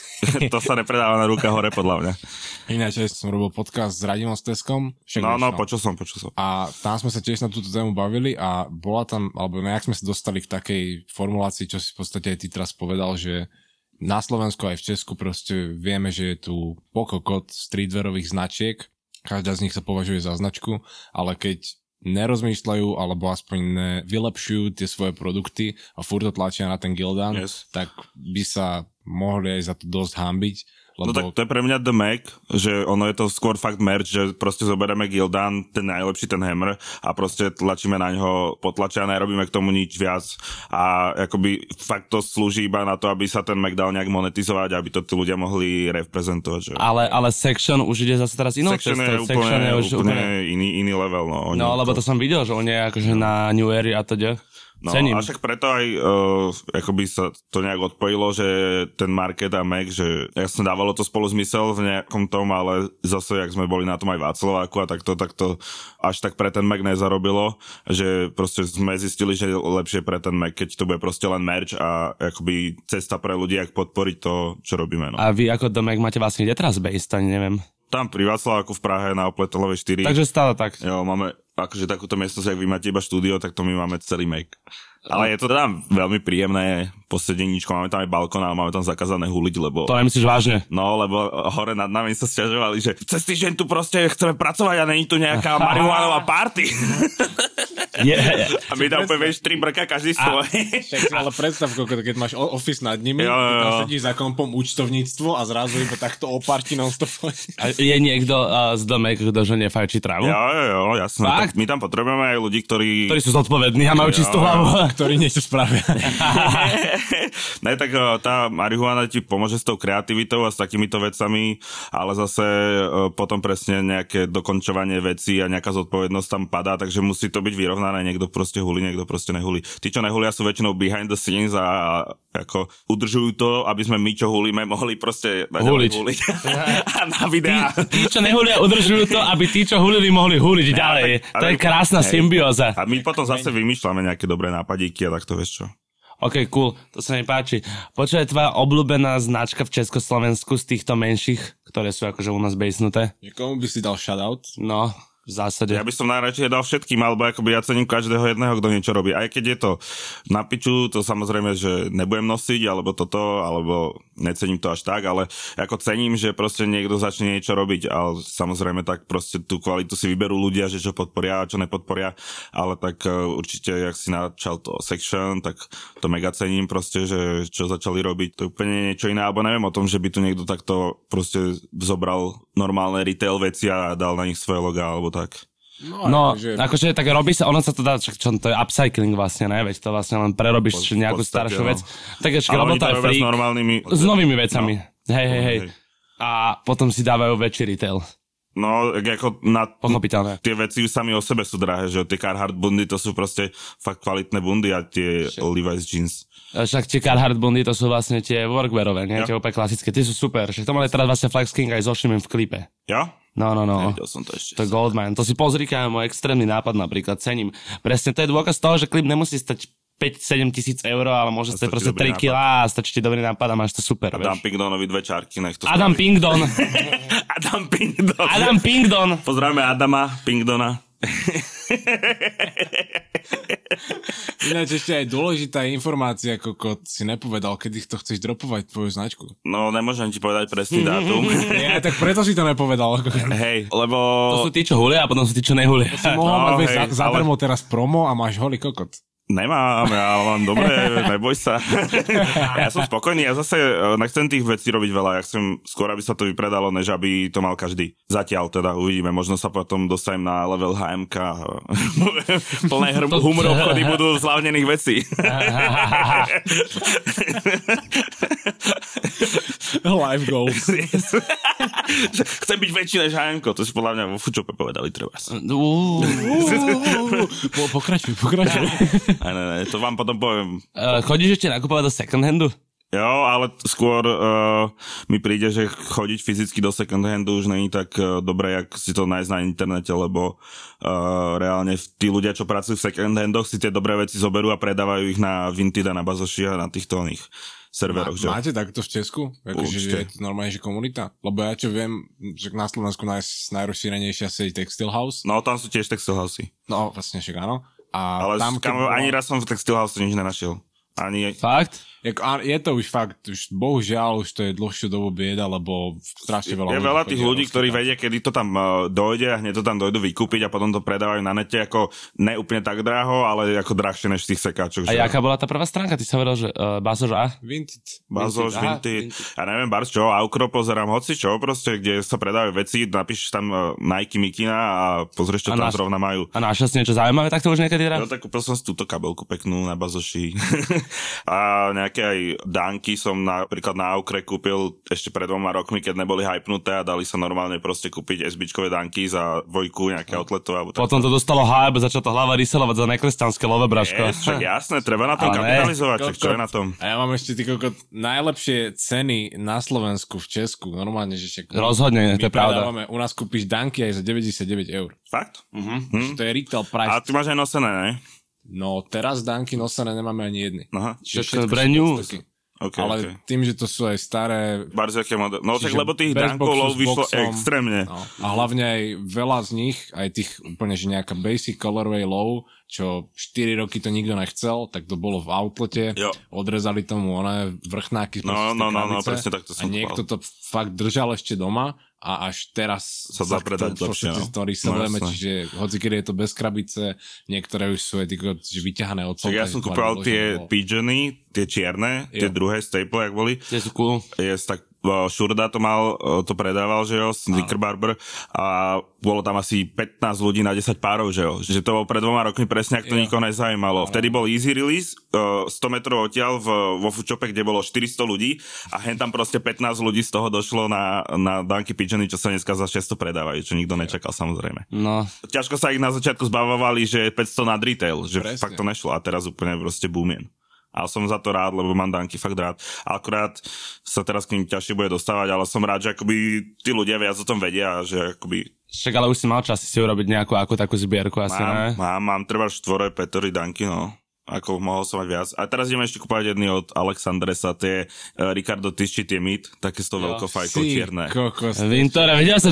To sa nepredáva na ruka hore, podľa mňa. Ináč som robil podcast s Radimom Steskom. No, počul som. A tam sme sa tiež na túto tému bavili a bola tam, alebo nejak sme sa dostali k takej formulácii, čo si v podstate aj ty teraz povedal, že na Slovensku aj v Česku proste vieme, že je tu pokokot streetwearových značiek, každá z nich sa považuje za značku, ale keď nerozmýšľajú alebo aspoň vylepšujú tie svoje produkty a furt to tlačia na ten Gildan, tak by sa mohli aj za to dosť hanbiť. Lebo... No tak to je pre mňa The Mac, že ono je to skôr fakt merch, že proste zoberieme Gildan, ten najlepší, ten Hammer a proste tlačíme na ňo potlačia a nerobíme k tomu nič viac a akoby fakt to slúži iba na to, aby sa ten Mac dal nejak monetizovať, aby to tí ľudia mohli reprezentovať. Že... Ale Section už ide zase teraz inou cestou. Section je úplne iný level. No lebo to som videl, že on je akože na New Era a to. No a však preto aj akoby sa to nejak odpojilo, že ten market a Mac, že jasne dávalo to spolu zmysel v nejakom tom, ale zase, jak sme boli na tom aj Václaváku a takto až tak pre ten Mac nezarobilo, že proste sme zistili, že je lepšie pre ten Mac, keď to bude proste len merch a akoby cesta pre ľudí, jak podporiť to, čo robíme. No. A vy ako The Mac máte vlastne kde teraz based, ani neviem. Tam pri Václaváku v Prahe na Opletolovej 4. Takže stále tak. Jo, máme akože takúto miestnosť, ak vy máte iba štúdio, tak to my máme celý Mac. Ale je to teda veľmi príjemné posedeničko, máme tam aj balkón, ale máme tam zakázané huliť, lebo... To nemyslíš vážne? No, lebo hore nad nami sa sťažovali, že cez týždeň tu proste chceme pracovať a není tu nejaká marihuánová party. A my tam úplne vieš 3 brka každý svoj. Ale predstav, keď máš office nad nimi, ty tam sedíš za kompom účtovníctvo a zrazu iba takto opárti non-stop. A je niekto z domek, kto že nefajčí trávu? Jo, jasné. Tak my tam potrebujeme aj ľudí, ktorí sú zodpovední a majú čistú hlavu. Ktorí niečo spravia. Ne, tak tá marihuana ti pomôže s tou kreativitou a s takýmito vecami, ale zase potom presne nejaké dokončovanie vecí a nejaká zodpovednosť tam padá, takže musí to byť vyrovnané, niekto proste hulí, niekto proste nehulí. Tí, čo nehulia, sú väčšinou behind the scenes a ako udržujú to, aby sme my, čo hulíme, mohli proste huliť. A na videá. Tí, čo nehulia, udržujú to, aby tí, čo hulili, mohli huliť ďalej. To je krásna symbióza. A my potom zase vymýšľame nejaké dobré nápadíky a takto, vieš čo. OK, cool, to sa mi páči. Počuj, tvoja obľúbená značka v Československu z týchto menších, ktoré sú akože u nás basenuté? Komu by si dal shoutout? No, v zásade. Ja by som najradšej dal všetkým, alebo akoby ja cením každého jedného, kto niečo robí. Aj keď je to na piču, to samozrejme, že nebudem nosiť, alebo toto, alebo necením to až tak, ale ako cením, že proste niekto začne niečo robiť, ale samozrejme tak proste tú kvalitu si vyberú ľudia, že čo podporia a čo nepodporia, ale tak určite, jak si načal to Section, tak to mega cením proste, že čo začali robiť, to je úplne niečo iné, alebo neviem o tom, že by tu niekto takto proste zobral normálne retail veci a dal na nich svoje logá, alebo tak. No, akože tak robí sa, ono sa to dá, čo to je upcycling vlastne, ne? Veď to vlastne len prerobíš nejakú staršiu vec. Tak ešte robota je freak. S novými vecami. No. Hej. A potom si dávajú väčší retail. No, ako pochopiteľné. Tie veci sami o sebe sú drahé, že tie Carhartt bundy to sú proste fakt kvalitné bundy a tie Levi's jeans. Však tie Carhartt bundy to sú vlastne tie workwearové, nie? Tie úplne klasické, tie sú super. Však to mali teraz vlastne Flex King aj so Šimim v klipe. Jo? No. Nevidel som to ešte. To je Goldmine. To si pozri, môj extrémny nápad napríklad, cením. Presne, to je dôkaz toho, že klip nemusí stať 5-7 tisíc eur, ale môže stať proste 3 kg a stačí ti dobrý nápad a máš to super. Adam Pinkdonovi 2 čárky, nech to Adam Pinkdon. Adam Pinkdon. Pozdravíme Adama Pinkdona. Ináč ešte aj dôležitá informácia, kokot, si nepovedal, kedy to chceš dropovať tvoju značku. No, nemôžem ti povedať presný dátum. Ja, tak preto si to nepovedal. Hej, lebo... To sú tí, čo hulia a potom sú tí, čo nehulia. Si mohol mať zadarmo teraz promo a máš holý kokot. Nemám, ja mám dobre, neboj sa. Ja som spokojný, ja zase nechcem tých vecí robiť veľa, ja chcem skôr, aby sa to vypredalo, než aby to mal každý. Zatiaľ teda uvidíme, možno sa potom dostanem na level HMK. Plné humor obchody budú zľavnených vecí. Life goals. Chcem byť väčší než HMK, to si podľa mňa vo Fučope povedali treba. Pokračuj. Ne, to vám potom poviem. Chodíš ešte nakupovať do second handu? Jo, ale skôr mi príde, že chodiť fyzicky do second handu už není tak dobre, jak si to nájsť na internete, lebo reálne tí ľudia, čo pracujú v second handoch, si tie dobré veci zoberú a predávajú ich na Vinted a na Bazoši a na týchto oných serveroch. Máte takto v Česku? Akože je to normálne, že komunita? Lebo ja čo viem, že na Slovensku najrozšírenejšia sieť Textile House. No, tam sú tiež Textile Housey. No, vlastne však áno. Ale tam, ani raz som v Textile House nič nenašiel. Fakt? Je to už fakt, už bohužiaľ, už to je dlhšiu dobu bieda, lebo strašne veľa ľudí. Je veľa tých ľudí, ktorí vedia, kedy to tam dojde a hneď to tam dojdu vykúpiť a potom to predávajú na nete ako ne úplne tak draho, ale ako drahšie než tých sekáčok. A jaká bola tá prvá stránka? Ty sa vedel, že Bazoš a? Bazoš, Vinted. Ja neviem, Bars čo, Aukro pozerám, hoci čo, proste, kde sa predávajú veci, napíšeš tam Nike Mikina a pozrieš, čo tam zrovna majú. A našiel si niečo zaujímavé, tak to už niekedy raz? No tak kúpil som si túto kabelku peknú na Bazoši. A nejaké aj dánky som napríklad na Aukre kúpil ešte pred 2 rokmi, keď neboli hypnuté a dali sa normálne proste kúpiť SBčkové dánky za dvojku, nejaké outletové. Potom to dostalo hype, začal to hlava ryselovať za nekresťanské love, braško. Jasné, treba na tom kapitalizovať, čo je na tom. A ja mám ešte najlepšie ceny na Slovensku, v Česku, normálne, že však... Rozhodne, to je pravda. U nás kúpiš dánky aj za 99 eur. Fakt? To je retail price. A ty máš aj nosené, ne? No, teraz dánky nosené nemáme ani jedny. Aha. Čiže brand new. Ale tým, že to sú aj staré... Barziaké modely. No tak lebo tých dánkov vyšlo extrémne. No. A hlavne aj veľa z nich, aj tých úplne, že nejaká basic colorway low, čo 4 roky to nikto nechcel, tak to bolo v outlete. Jo. Odrezali tomu oné vrchnáky. No, presne tak to som a niekto to fakt držal ešte doma a až teraz sa dá predať lepšie, no. Ktorý sledujeme, čiže hoci kedy je to bez krabice, niektoré už sú aj vyťahané od solta. Ja som kúpal tie pigeony, tie čierne, tie druhé staple, jak boli. Tie sú cool. Tak Šurda to predával, že jo, Snicker Barber a bolo tam asi 15 ľudí na 10 párov, že jo. Že to bolo pred 2 rokmi presne, ak to nikoho nezajímalo. Vtedy bol easy release, 100 metrov odtiaľ vo Foodchope, kde bolo 400 ľudí a hen tam proste 15 ľudí z toho došlo na Dunky Pigeony, čo sa dneska za 600 predávajú, čo nikto nečakal samozrejme. No. Ťažko sa ich na začiatku zbavovali, že 500 nad retail, že presne. Fakt to nešlo a teraz úplne proste boomien. Ale som za to rád, lebo mám Dunky fakt rád. Akurát sa teraz k ním ťažšie bude dostávať, ale som rád, že akoby tí ľudia viac o tom vedia, že akoby... Však ale už si mal čas si urobiť nejakú takú zbierku asi, ne? Mám treba 4 Petery Dunky, no. Ako mohol som mať viac. A teraz ideme ešte kúpať jedny od Alexandresa, tie Ricardo Tisci, tie Meat, také s tou veľkou fajkou čierne. Vintore, vedel sa,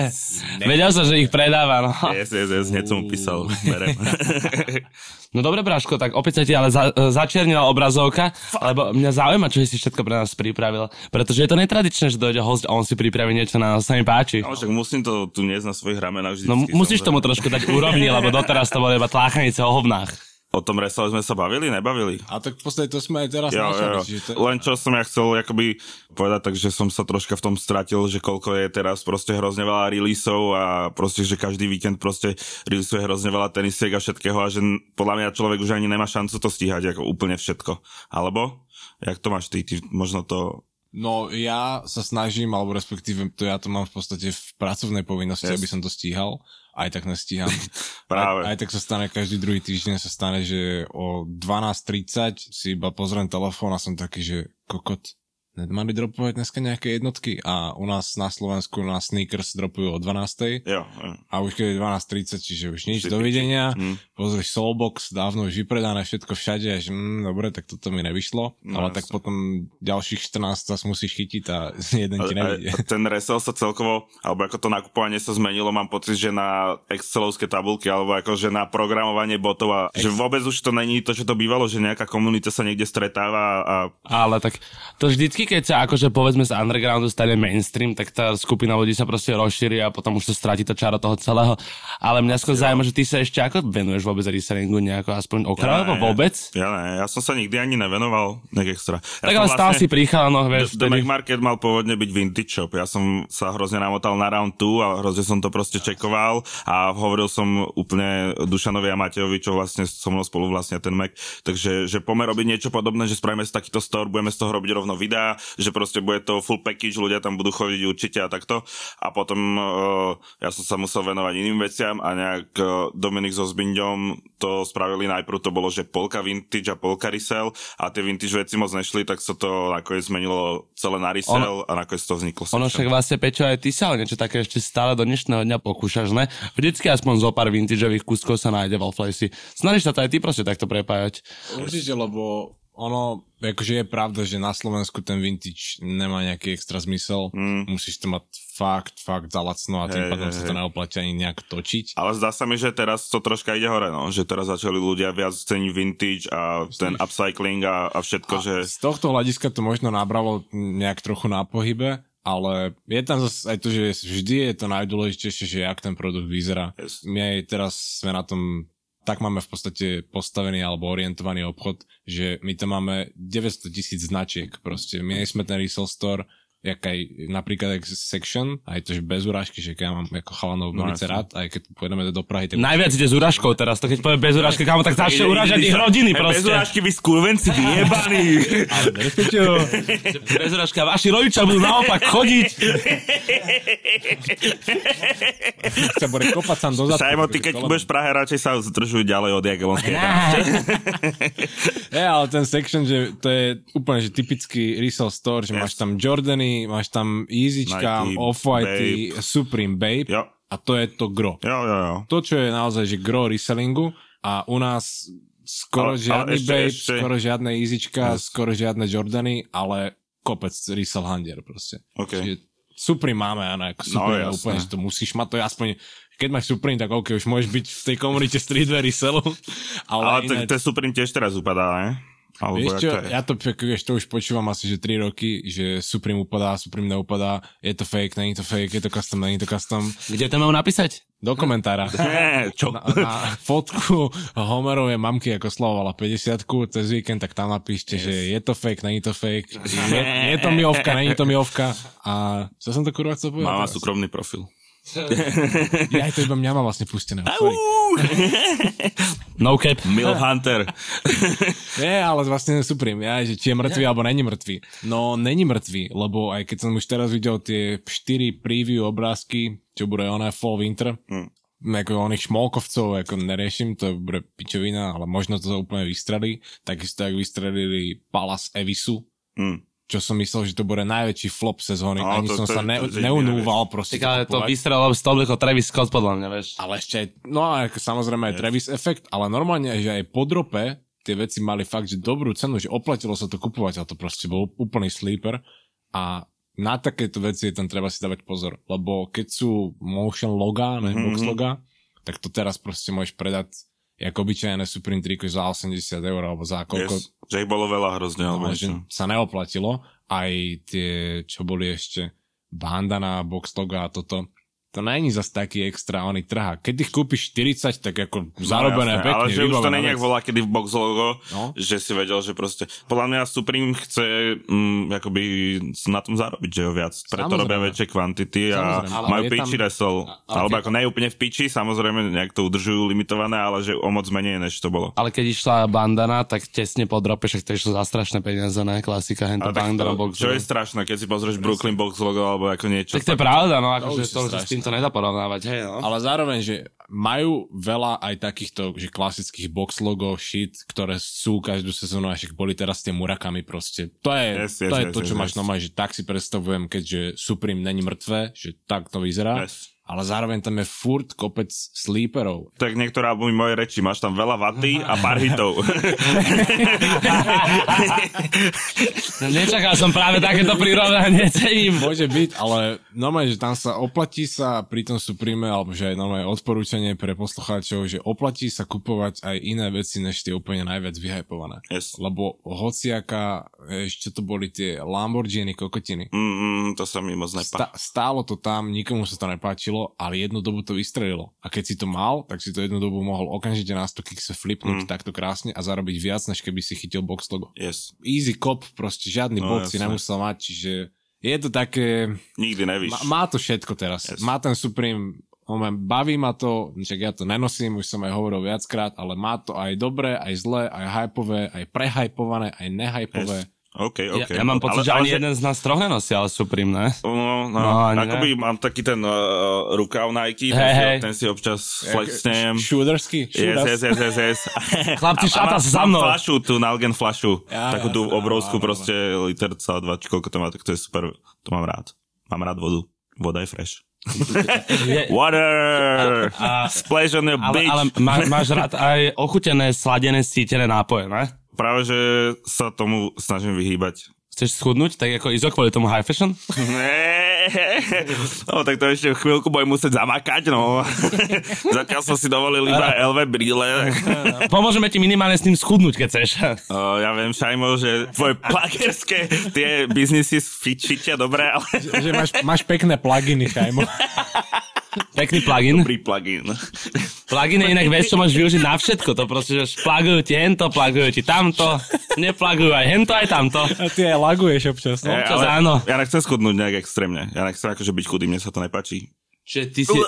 že ich predáva, no. Yes, hneď som mu písal, berem. No dobre, Braško, tak opäť sa ti ale začiernila obrazovka, lebo mňa zaujíma, čo si všetko pre nás pripravil. Pretože je to netradičné, že dojde host a on si pripraví niečo, na nás sa mi páči. No však musím to tu niesť na svojich ramenách vždycky. No musíš tomu trošku dať úrovni, lebo doteraz to bolo iba tláchanice o hovnách. O tom wrestle sme sa bavili, nebavili? A tak v podstate to sme aj teraz našli. Len čo som ja chcel akoby povedať, takže som sa troška v tom stratil, že koľko je teraz proste hrozne veľa releaseov a proste, že každý víkend proste releaseuje hrozne veľa tenisiek a všetkého a že podľa mňa človek už ani nemá šancu to stíhať ako úplne všetko. Alebo? Jak to máš ty? Ty možno to... No ja sa snažím, alebo respektíve ja to mám v podstate v pracovnej povinnosti, aby som to stíhal. Aj tak nestíham. Práve. Aj tak sa stane, každý druhý týždeň sa stane, že o 12:30 si iba pozriem telefón a som taký, že kokot, mali dropovať dneska nejaké jednotky a u nás na Slovensku na sneakers dropujú o 12. Jo. A už keď je 12:30, čiže už nič, dovidenia. Pozrieš Soulbox, dávno už vypredané, všetko všade, až dobre, tak toto mi nevyšlo. No, ale tak potom ďalších 14 zase musíš chytiť a jeden ti nevidie. Ten resell sa celkovo, alebo ako to nakupovanie sa zmenilo, mám pocit, že na excelovské tabulky, alebo ako že na programovanie botov a že vôbec už to není to, čo to bývalo, že nejaká komunita sa niekde stretáva a... Ale tak to vždycky, keď sa akože povedzme z undergroundu stane mainstream, tak tá skupina ľudí sa proste rozšíri a potom už to stratí to čaro toho celého. Ale mňa skôr zaujíma, že ty sa ešte ako venuješ vôbec resellingu nejako aspoň okrajovo vôbec? Ja som sa nikdy ani nevenoval nejak extra. Tak ale stále si prichádzal, vieš. The Mac Market mal pôvodne byť vintage shop. Ja som sa hrozne namotal na round 2 a hrozne som to proste čekoval a hovoril som úplne Dušanovi a Matejovi, čo vlastne so mnou spolu vlastne ten Mac. Takže že poďme robiť niečo podobné, že spravíme si takýto store, budeme z toho robiť rovno videá, že proste bude to full package, ľudia tam budú chodiť určite a takto. A potom ja som sa musel venovať iným veciam a nejak Dominik so Zbindom to spravili najprv, to bolo, že polka vintage a polka resell a tie vintage veci moc nešli, tak sa to nakoniec zmenilo celé na resell a nakoniec to vzniklo. Ono však vlastne, Peťo, aj ty sa niečo také ešte stále do dnešného dňa pokúšaš, ne? Vždycky aspoň zo pár vintageových kúskov sa nájde v Alflejsi. Snažíš sa to aj ty proste takto prepájať. Určite, lebo ono, akože je pravda, že na Slovensku ten vintage nemá nejaký extra zmysel. Musíš to mať fakt za lacno a tým pádom sa to neoplatí ani nejak točiť. Ale zdá sa mi, že teraz to troška ide hore, no. Že teraz začali ľudia viac ceniť vintage a ten upcycling a všetko, že... Z tohto hľadiska to možno nabralo nejak trochu na pohybe, ale je tam zase aj to, že vždy je to najdôležitejšie, že jak ten produkt vyzerá. Yes. My aj teraz sme na tom, tak máme v podstate postavený alebo orientovaný obchod, že my tam máme 900,000 značiek proste. My sme ten resell store, jak aj napríklad section, aj to, že bez urážky, že ja mám ako chalanov veľmi rád, aj keď pôjdeme do Prahy. Tak najviac ide s urážkou teraz, to keď poviem bez urážky, kámo, tak začne urážať ich rodiny proste. Bez urážky vy skurvenci vyjebaní. Ale Peťo. Bez urážky a vaši rodičia budú naopak chodiť. Sa bude kopať sám do zadku. Sajmo, ty keď budeš v Prahe, radšej sa zdržujú ďalej od Jagelonskej. Ale ten section, že to je úplne že typický resell store, že máš tam Jordany, máš tam Yeezyčka, Off-Whitey, Supreme, Babe jo. A to je to gro. Jo. To, čo je naozaj, že gro resellingu a u nás skoro žiadny Babe, skoro žiadne Yeezyčka, skoro žiadne Jordany, ale kopec resell handier proste. Okay. Čiže Supreme máme, Ana, ako Supreme, úplne, že to musíš mať, to je aspoň, keď máš Supreme, tak OK, už môžeš byť v tej komunite streetwear resellu. Ale ten Supreme tiež teraz upadá, ne? Vieš čo, ja to už počúvam asi, že 3 roky, že Supreme upadá, Supreme neupadá, je to fake, není to fake, je to custom, není to custom. Kde to mám napísať? Do komentára. Čo? Na fotku Homerovej mamky, ako slavovala 50-ku cez víkend, tak tam napíšte, že je to fake, není to fake, je to miovka, není to miovka. A čo som to kurva chcel povedať? Má súkromný profil. Ja to iba mňa má vlastne pustené. No cap. Milf Hunter. Nie, ale vlastne Supreme, že či je mŕtvý alebo není mŕtvý. No, není mŕtvý, lebo aj keď som už teraz videl tie 4 preview obrázky, čo bude oné Fall Winter, ako oných šmolkovcov, ako neriešim, to bude pičovina, ale možno to úplne vystrelí. Takisto, jak vystrelili Palace Evisu, čo som myslel, že to bude najväčší flop sezóny. Ani som sa neunúval proste. Tak ale to vystrelilo z toho ako Travis Scott, podľa mňa, vieš. Ale ešte aj, no ako samozrejme aj Travis efekt, ale normálne, že aj po drope tie veci mali fakt, že dobrú cenu, že oplatilo sa to kupovať, ale to proste bol úplný sleeper a na takéto veci tam treba si dávať pozor, lebo keď sú motion loga, box loga, tak to teraz proste môžeš predať ako obyčajné Supreme triko za 80 € alebo za koľko. Yes. Že ich bolo veľa hrozne. No, že sa neoplatilo. Aj tie, čo boli ešte bandana, box loga a toto. To není zase taký extra oný trhá. Keď ich kúpiš 40, tak ako zarobené pekne. Ale že už to není jak volá, kedy v box logo, že si vedel, že proste... Podľa mňa Supreme chce akoby na tom zarobiť, že ho viac. Preto robia väčšie kvantity a majú piči resell. Alebo ako neúplne v piči, samozrejme nejak to udržujú limitované, ale že o moc menej, než to bolo. Ale keď išla bandana, tak tesne po drope, však to išlo za strašné peniaze, ne? Klasika, hento bandana box logo. Čo je strašné, keď si pozrieš Brooklyn box logo alebo ako niečo. Tak to je pravda, no akože to, že s tým to nedá porovnávať, hej, no. Ale zároveň, že majú veľa aj takýchto, že klasických box logo shit, ktoré sú každú sezónu, a však boli teraz tie Murakami proste. To je to, čo máš normálne, že tak si predstavujem, keďže Supreme není mŕtve, že tak to vyzerá. Yes. Ale zároveň tam je furt kopec sleeperov. Tak niektoré albumy moje reči, máš tam veľa vaty a pár hitov. Nečakal som práve takéto prirovnanie, cením. Môže byť, ale normálne, že tam sa oplatí sa pri tom Supreme, alebo že aj normálne odporúčanie pre poslucháčov, že oplatí sa kupovať aj iné veci, než tie úplne najviac vyhypované. Yes. Lebo hociaká, čo to boli tie Lamborghini kokotiny. To sa mi moc nepá. Stálo to tam, nikomu sa to nepáčilo, ale jednu dobu to vystrelilo. A keď si to mal, tak si to jednu dobu mohol okamžite na 100 kikse flipnúť takto krásne a zarobiť viac, než keby si chytil box logo. Yes. Easy cop, proste žiadny box si nemusel mať, čiže je to také... Nikdy nevíš. Má to všetko teraz. Yes. Má ten Supreme, baví ma to, však ja to nenosím, už som aj hovoril viackrát, ale má to aj dobré, aj zlé, aj hypové, aj prehypované, aj nehypové. Yes. OK. Ja mám pocit, že ani jeden z nás troch nenosí, ale Supreme, ne? No, akoby mám taký ten rukav Nike, ten si občas flexnem. Shootersky? Yes. Chlapci, šata sa za mnou. Mám flašu, tú Nalgen flašu, takú tú obrovskú proste liter CO2, či koľko to má, tak to je super, to mám rád. Mám rád vodu. Voda je fresh. Water! Splash on your bitch. Ale máš rád aj ochutené, sladené, sítené nápoje, ne? Práve, že sa tomu snažím vyhýbať. Chceš schudnúť? Tak ako ísť kvôli tomu high fashion? No, tak to ešte chvíľku budem musieť zamakať, no. Zatiaľ som si dovolil iba LV brýle. Pomôžeme ti minimálne s tým schudnúť, keď chceš. Ja viem, Šajmo, že tvoje plagerské tie biznisy fičia dobre, ale... Že máš pekné pluginy, Šajmo. Pekný plugin. Dobrý plugin. Plugin je inak vec, čo môžeš využiť na všetko. To proste, že plugujú ti hento, plugujú ti tamto, neplugujú aj hento, aj tamto. A ty aj laguješ občas, no? Občas áno. Ja nechcem schudnúť nejak extrémne. Ja nechcem akože byť chudý, mne sa to nepáči. Čiže ty si...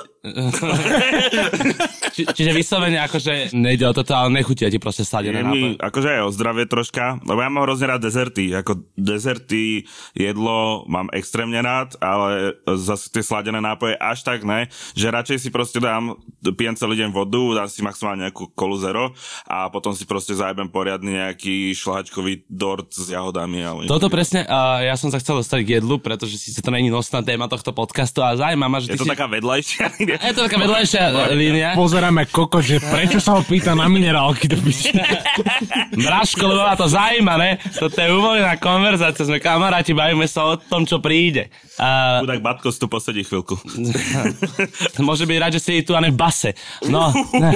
Čiže vyslovene akože nejde o toto, ale nechutia ti proste sladené nápoje. Akože aj o zdravie troška, lebo ja mám hrozne rád dezerty. Ako dezerty, jedlo mám extrémne rád, ale zase tie sladené nápoje až tak ne, že radšej si proste pijem celý deň vodu, dám si maximálne nejakú kolu zero a potom si proste zajebem poriadny nejaký šlahačkový dort s jahodami. Ale toto presne, ja som sa chcel dostať k jedlu, pretože síce to není nosná téma tohto podcastu, ale zaujíma ma, že ty taká vedľajšia línia. Je to taká vedľajšia línia. Pozeráme koko, že prečo sa ho pýta na minerálky do piči. Braško, lebo ma to zaujíma, ne? Toto je uvoľnená konverzácia, sme kamaráti, bavíme sa o tom, čo príde. Chudák Batkos tu posedí chvíľku. Môže byť rád, že sedí tu a ne v base. No.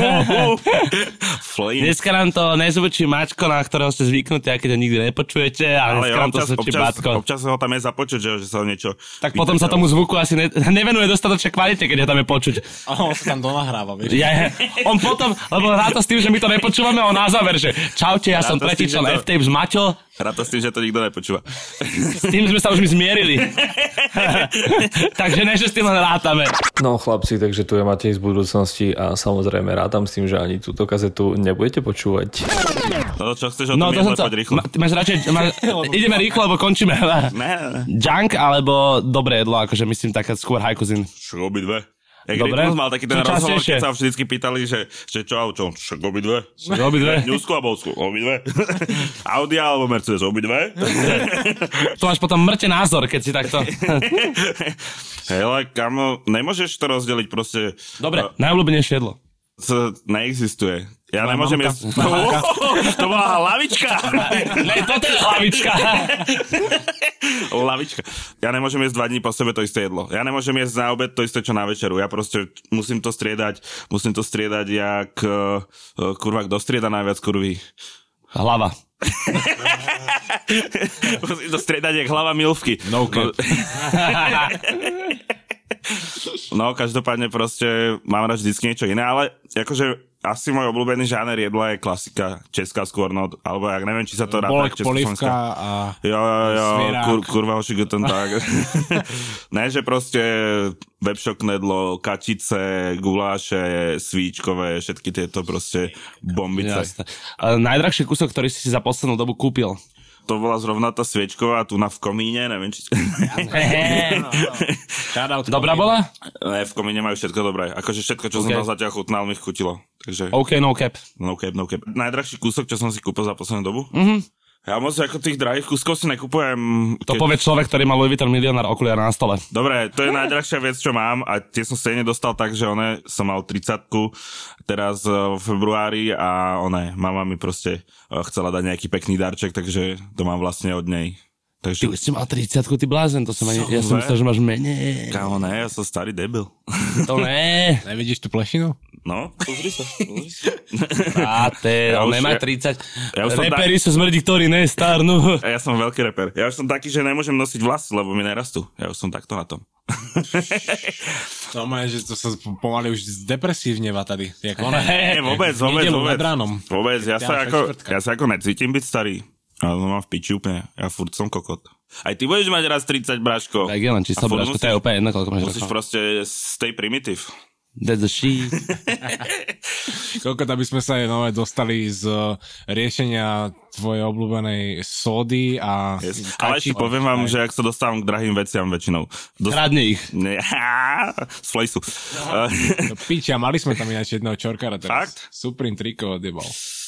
Dneska nám to nezvučí Mačko, na ktorého ste zvyknutí, a keď ho nikdy nepočujete, ale dneska nám to zvučí Batko. Občas ho tam je započuť, že sa niečo... Tak potom sa tomu zvuku asi nevenuje dostatočne kvalite, keď ho tam je počuť. On sa tam donahráva, vieš. On potom, lebo ráta s tým, že my to nepočúvame, on na záver, že čaute, ja som tretí člen F-Tape z Maťo. Ráta s tým, že to nikto nepočúva. S tým sme sa už zmierili. Takže ne, že s tým len rátame. No chlapci, takže tu je Matej z budúcnosti a samozrejme rátam s tým, že ani túto kazetu nebudete počúvať. No čo chceš o tom poď rýchlo. Máš radšej, ideme rýchlo, lebo končíme. Ne. Junk alebo dobré jedlo, akože myslím taká skôr high cuisine. Obidve. Dobre. Mal taký ten rozhovor, keď sa vždycky pýtali, že čo, však obidve. Ňusku a Bosku, obidve. Audi alebo Mercedes, obidve. To máš potom mŕte názor, keď si takto... Hele, kamo, nemôžeš to rozdeliť proste... Dobre, najobľúbenejšie jedlo. To neexistuje. Ja nemôžem jesť... To bola hlavička. Ne, toto je hlavička. Lavička. Ja nemôžem jesť 2 dní po sebe to isté jedlo. Ja nemôžem jesť na obed to isté, čo na večeru. Ja proste musím to striedať jak kurva, kto strieda najviac kurvy? Hlava. Musím to striedať jak hlava milvky. No cap. No, každopádne proste mám rád vždycky niečo iné, ale akože asi môj obľúbený žáner jedla je klasika, česká skôr, no, alebo jak neviem, či sa to ráda polívka a jo, kurva hoši ten tak. Ne, že proste webshop knedlo, kačice, guláše, svíčkové, všetky tieto proste bombice. Najdrahší kúsok, ktorý si za poslednú dobu kúpil? to bola zrovna tá sviečková tu v komíne, neviem či... Dobrá bola? Ne, v komíne majú všetko dobré. Akože všetko, čo som tam zatiaľ chutnal, mi chutilo. Takže... OK, no cap. No cap. Najdrahší kúsok, čo som si kúpil za poslednú dobu? Ja moc ako tých drahých kúskov si nekupujem. To povie človek, ktorý má Louis Vuitton milionár okuliare na stole. Dobre, to je najdrahšia vec, čo mám a tie som stejne dostal tak, že som mal 30-ku teraz v februári a mama mi proste chcela dať nejaký pekný darček, takže to mám vlastne od nej. Takže... Ty už si mal 30-ku, ty blázen, to som ja som myslel, že máš menej. Kámo, ne, ja som starý debil. To ne. Nevidíš tú plešinu? No, pozri sa. Práte, on nemá 30. Reperi sú smrdi, ktorí nestarnú. Ja som veľký reper. Ja už som taký, že nemôžem nosiť vlasy, lebo mi nerastú. Ja už som takto na tom. No že to sa pomaly už depresívneva tady. Vôbec. Vôbec, ja sa ako necítim byť starý. Ale mám v piči úplne. Ja furt som kokot. Aj ty budeš mať raz 30, Braško. Tak je len čisto, Braško, to je úplne jedno, koľko máš rokov. Musíš proste stay primitive. That's the shit. Koľko by sme sa dostali z riešenia tvojej obľúbenej sódy a... Yes. Ale ešte poviem vám, že ak sa dostávam k drahým veciam väčšinou. Kradne ich. Z flejsu. Piči, a mali sme tam ináč jedného čorkára teraz. Fakt? Supreme triko odjebal.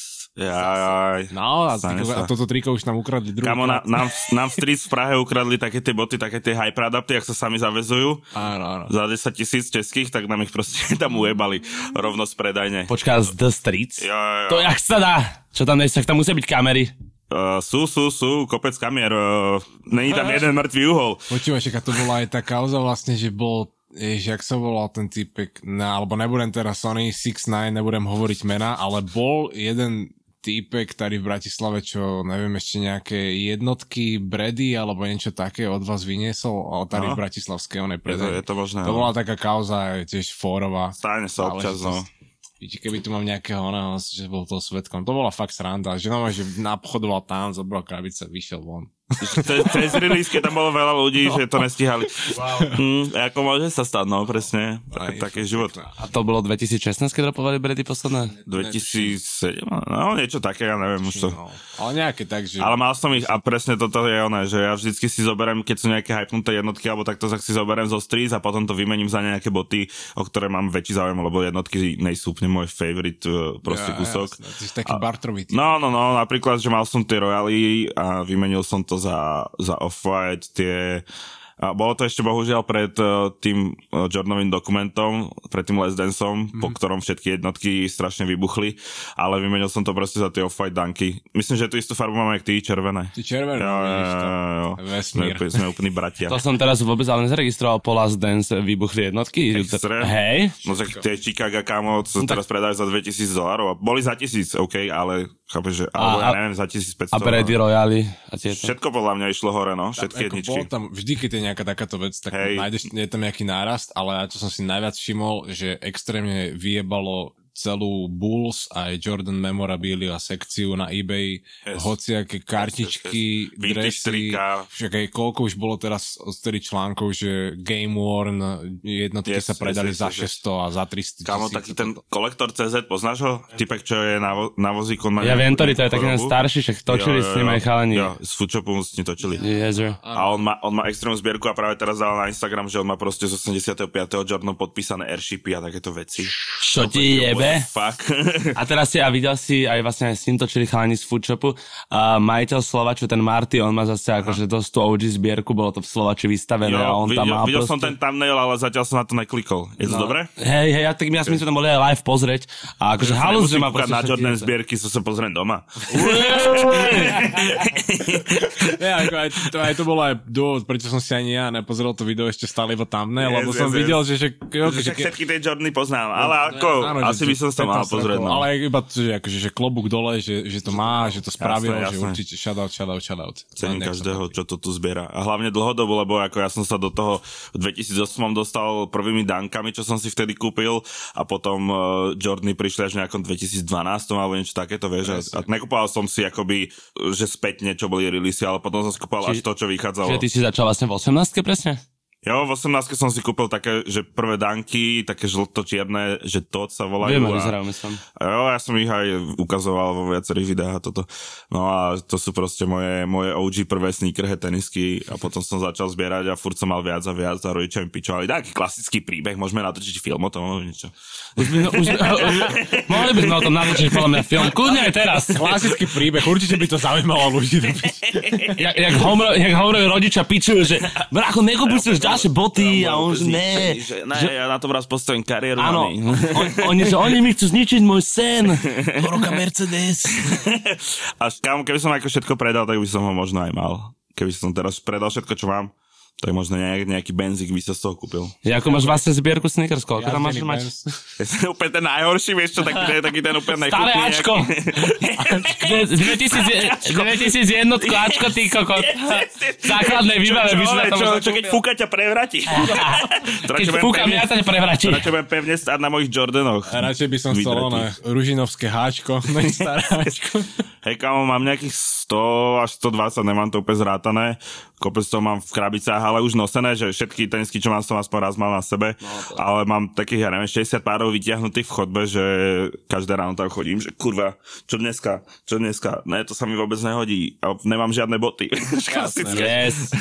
No, a toto triko už nám ukradli druhý. Kamo, nám v Street v Prahe ukradli také tie boty, také tie hyper adapty, ak sa sami zavezujú. Áno. Za 10,000 českých, tak nám ich proste tam ujebali rovno z predajne. Počká, z The Streets? Jo. To jak sa dá? Čo tam nejsť, tak tam musia byť kamery. Sú, kopec kamier. Není tam jeden mŕtvý uhol. Počúvaš, aká to bola aj tá kauza vlastne, že bol... jak sa volal ten typek, alebo nebudem teraz Sony 6ix9ine, nebudem hovoriť mena, ale bol jeden týpek, ktorý v Bratislave, čo neviem, ešte nejaké jednotky Brady alebo niečo také od vás vyniesol, ale tady v bratislavskej onej predaj. Je to možné. To bola taká kauza, tiež fórová. Stáne sa občas, no. Keby tu mám nejakého že bol to svedkom. To bola fakt sranda, že obchodoval tam, zobral krabice, vyšiel von. Cez release, keď tam bolo veľa ľudí, že to nestihali. Ako môže sa stať, no presne. Taký život. A to bolo 2016, keď dropovali Brady posledné? 2007, no niečo také, ja neviem už to. No, ale nejaké tak, že... Ale mal som ich a presne toto je že ja vždycky si zoberiem, keď sú nejaké hypnuté jednotky alebo takto, tak si zoberiem zo Streets a potom to vymením za nejaké boty, o ktoré mám väčší záujem, lebo jednotky nejsú úplne môj favorite proste kúsok. Jasné, ty si taký bartrový typ. No, napríklad, že mal som tie Royaly a vymenil som to za Off-White, tie... A bolo to ešte bohužiaľ pred tým Jordanovým dokumentom, pred tým Last Danceom, po ktorom všetky jednotky strašne vybuchli, ale vymenil som to proste za tie Off-White Dunky. Myslím, že tú istú farbu mám aj ty, červené. Ty červené, jo. Vesmír. Sme úplní bratia. To som teraz vôbec ale nezaregistroval, po Last Dance vybuchli jednotky. Extrém. Hej. No tak tie Chicago, kámo, sa teraz predajú za $2,000. Boli za 1,000, OK, ale chápeš, že, alebo ja neviem, za 1,500. A Brady Royally a tieto. Všetko podľa mňa išlo hore, no, všetky jedničky. Bol tam vždy, keď je nejaká takáto vec, tak nájdeš, je tam nejaký nárast, ale ja čo som si najviac všimol, že extrémne vyjebalo celú Bulls aj Jordan Memorabilia sekciu na eBay, hociaké kartičky, dresy, však aj koľko už bolo teraz od tedy článkov, že Game Worn jednotky sa predali za 600 a za 300 000. Kámo, taký ten kolektor CZ, poznáš ho? Typek, čo je na vozíku. Ja viem, ktorý to je taký starší, však točili s ním aj chalani. Jo, s Foodshopu s ním točili. Yes, a on má extrémnu zbierku a práve teraz dal na Instagram, že on má proste z 85. Jordanom podpísané airshipy a takéto veci. Čo ti jebe? Fuck. A teraz videl si aj vlastne s ním točili chalani z Foodshopu. Majiteľ Slovaču, ten Marty, on má zase akože dosť tú OG zbierku, bolo to v Slovači vystavené a on tam mal videl som ten thumbnail, ale zatiaľ som na to neklikol. Je to dobré? Hej, ja som si tam boli aj live pozrieť. A akože halus, že má na Jordan zbierky, sa pozriem doma. Aj to bolo aj dôvod, prečo som si ani ja nepozrel to video ešte stále iba thumbnail, lebo som videl, že všetky tie Jordany poznám, ale ako asi by som sa mal pozrieť. Ale iba že klobúk dole, že to má, že to spravil, že určite shoutout. Cením každého, čo to tu zbiera. A hlavne dlhodobo, lebo ako ja som sa do toho v 2008 dostal prvými dankami, čo som si vtedy kúpil a potom Jordany prišli až v nejakom 2012 alebo niečo takéto, vieš. A nekúpal som si akoby, že spätne, čo boli releasy, ale potom som si kúpal až to, čo vychádzalo. Čiže ty si začal vlastne v 18 presne? Jo, v 18 som si kúpil také, že prvé danky, také žlto-čierne, že to sa volajú. Viem, vyzerajú, myslím. Jo, ja som ich aj ukazoval vo viacerých videách a toto. No a to sú proste moje OG prvé sneakerhead tenisky a potom som začal zbierať a furt som mal viac a viac a rodičia mi pičovali. Taký klasický príbeh, môžeme natočiť film o tom, niečo. Mohli by sme o tom natočiť podľa mňa film. Kľudne aj teraz. Klasický príbeh, určite by to zaujímalo ľudí. Jak hovorí rodičia pičujú, že brácho, nekúpiš si už ďalšie boty a on, že ne. Ja na to raz postavím kariéru. Áno, oni mi chcú zničiť môj sen. Do roka Mercedes. Až kam, keby som ako všetko predal, tak by som ho možno aj mal. Keby som teraz predal všetko, čo mám, tak možno nejaký benzík by sa z toho kúpil. Ako máš vlastne zbierku sneakers, koľko tam máš mať? Ja som úplne ten najhorší, vieš čo, taký ten úplne nechutný. Staré Ačko. 2001 Ačko, ty kokot. Základnej výbave by si na tom čo keď fúka ťa prevráti. Keď fúka mňa ťa prevráti. Radšej budem pevne stáť na mojich Jordanoch. Radšej by som chcel na ružinovské háčko, no staré háčko. Hej, kámo, mám nejakých 100 až 120, nemám to úplne zrátané. Kopec toho mám v krabicách, ale už nosené, že všetky tenisky, čo mám, som aspoň raz mal na sebe. Ale mám takých, ja neviem, 60 párov vytiahnutých v chodbe, že každé ráno tam chodím, že kurva, čo dneska? Ne, to sa mi vôbec nehodí. A nemám žiadne boty. Yes.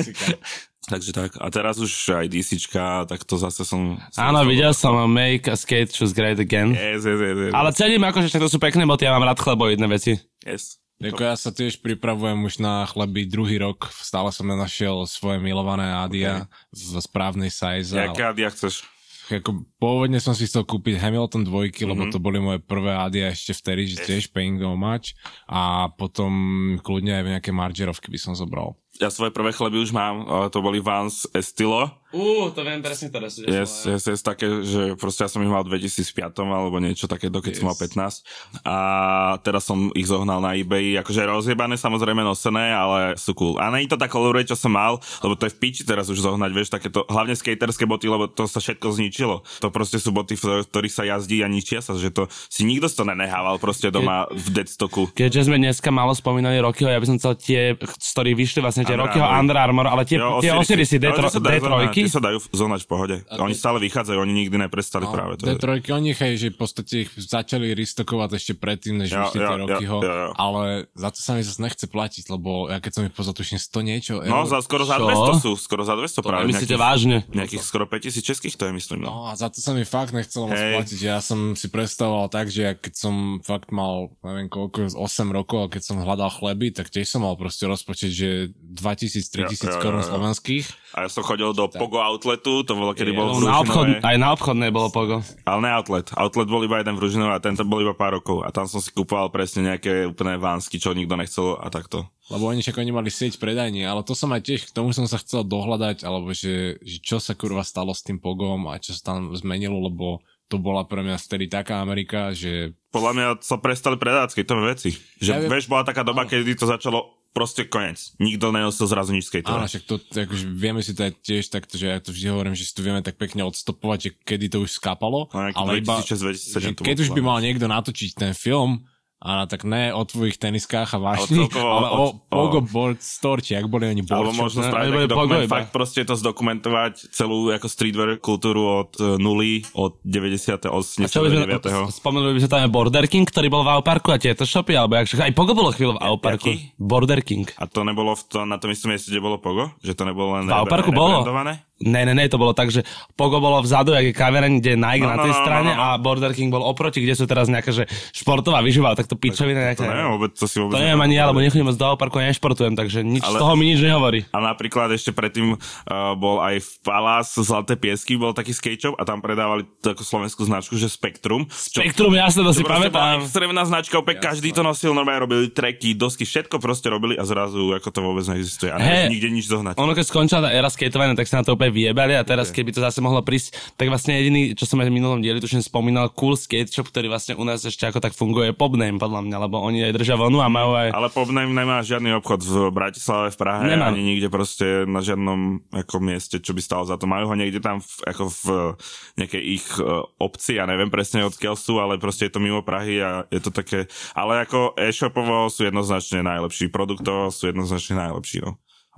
Takže tak. A teraz už aj DCčka, tak to zase som... Áno, videl som Make a Skate Choose Great Again. Yes. Ale cením akože to sú pekné boty, ja mám rád chleboidné veci. Yes. Jako ja sa tiež pripravujem už na chleby druhý rok. Stále som nenašiel svoje milované Adia v správnej size. Jaké Adia chceš? Ako, pôvodne som si chcel kúpiť Hamilton 2, lebo to boli moje prvé Adia ešte vtedy, že tiež paying no much. A potom kľudne aj nejaké margerovky by som zobral. Ja svoje prvé chleby už mám, ale to boli Vans Estilo. To viem presne teraz. Yes, také, že proste ja som ich mal v 2005 alebo niečo takéto, keď som mal 15. A teraz som ich zohnal na eBay, akože rozjebané, samozrejme nosené, ale sú cool. A nie je to tá colorway, čo som mal, lebo to je v piči teraz už zohnať, vieš, takéto, hlavne skaterské boty, lebo to sa všetko zničilo. To proste sú boty, v ktorých sa jazdí a ničia sa, že to si nikto to nenehával proste doma v deadstocku. Keďže sme dneska málo spomínali Rockyho, ja by som chcel tie, z ktorých vyšli vlastne tie Rockyho Under Armour, ale tie Osirisy D3. Tie sa dajú zohnať v pohode. Oni stále vychádzajú, oni nikdy neprestali práve. D3, oni že v podstate ich začali restokovať ešte predtým, než vyšli tie Rockyho, ale za to sa mi zase nechce platiť, lebo ja keď som ich pozval, tuším 100 niečo. No, skoro za 200 sú, skoro za 200 práve. Myslíte vážne? Nejakých skoro 5000 českých to je, myslím. No a za to sa mi fakt nechcelo moc platiť. Ja som si predstavoval tak, že keď som fakt mal, neviem koľko, 8 rokov, a keď som hľadal chleby, tak tiež som mal proste rozpočet, že 2000-3000 korún slovenských. A ja som chodil do Pogo Outletu, to bolo, kedy bol v Ružinové. Aj na obchodnej bolo Pogo. Ale ne Outlet. Outlet bol iba jeden v Ružinové a tento bol iba pár rokov. A tam som si kúpoval presne nejaké úplné vánsky, čo nikto nechcel a takto. Lebo oni mali sieť predajní, ale to som aj tiež, k tomu som sa chcel dohľadať, alebo že čo sa kurva stalo s tým Pogom a čo sa tam zmenilo, lebo to bola pre mňa vtedy taká Amerika, že... Podľa mňa sa prestali predávať skejtové veci. Že vieš, bola taká doba, kedy to začalo proste koniec. Nikto nenosil zrazu nič skejtové. Áno, však to, akože vieme si to aj tiež takto, že ja to vždy hovorím, že si to vieme tak pekne odstopovať, že kedy to už skápalo. Ale 2006-2007 keď už by mal niekto natočiť ten film, a tak ne o tvojich teniskách a vášni, ale o Pogo Board Store, či ak boli oni board. Alebo možno spraviť taký dokument, fakt proste to zdokumentovať celú ako streetwear kultúru od nuly, od 98. A čo by sme spomenuli, by sa tam Border King, ktorý bol v Auparku a tieto shopy, alebo aj Pogo bolo chvíľu v Auparku. Border King. A to nebolo na tom istom mieste, kde bolo Pogo? Že to nebolo len v Auparku bolo. Ne, to bolo tak, že Pogo bolo vzadu, jak je kavereň, kde je Nike na tej strane a Border King bol oproti, kde sú teraz nejaká že športová výživa, tak to pičovina nejaká. To neviem ani ja, lebo nechodím moc do Auparku a nešportujem, takže z toho mi nič nehovorí. A napríklad ešte predtým bol aj v Palace Zlaté piesky, bol taký skate shop a tam predávali takú slovenskú značku, že Spektrum. Spektrum, jasne, to si pamätám. Extrémna značka, opäť každý to nosil, normálne robili treky, dosky, všetko proste robili a zrazu ako to vôbec neexistuje. A nikde nič zohnať. Ono keď skončila tá éra skateovania, tak sa na to úplne vyjebali a teraz keby to zase mohlo prísť, tak vlastne jediný, čo som aj v minulom dieli tuším spomínal, Cool Skate Shop, ktorý vlastne u nás ešte ako tak funguje, Popname podľa mňa, lebo oni aj držia vlnu a majú aj... Ale Popname nemá žiadny obchod v Bratislave, v Prahe, ani nikde proste na žiadnom ako mieste, čo by stalo za to. Majú ho niekde tam ako v nejakej ich obci, ja neviem presne odkiaľ sú, ale proste je to mimo Prahy a je to také, ale ako e-shopovo sú jednoznačne najlepší, produktovo sú jednoznačne najlepší, no.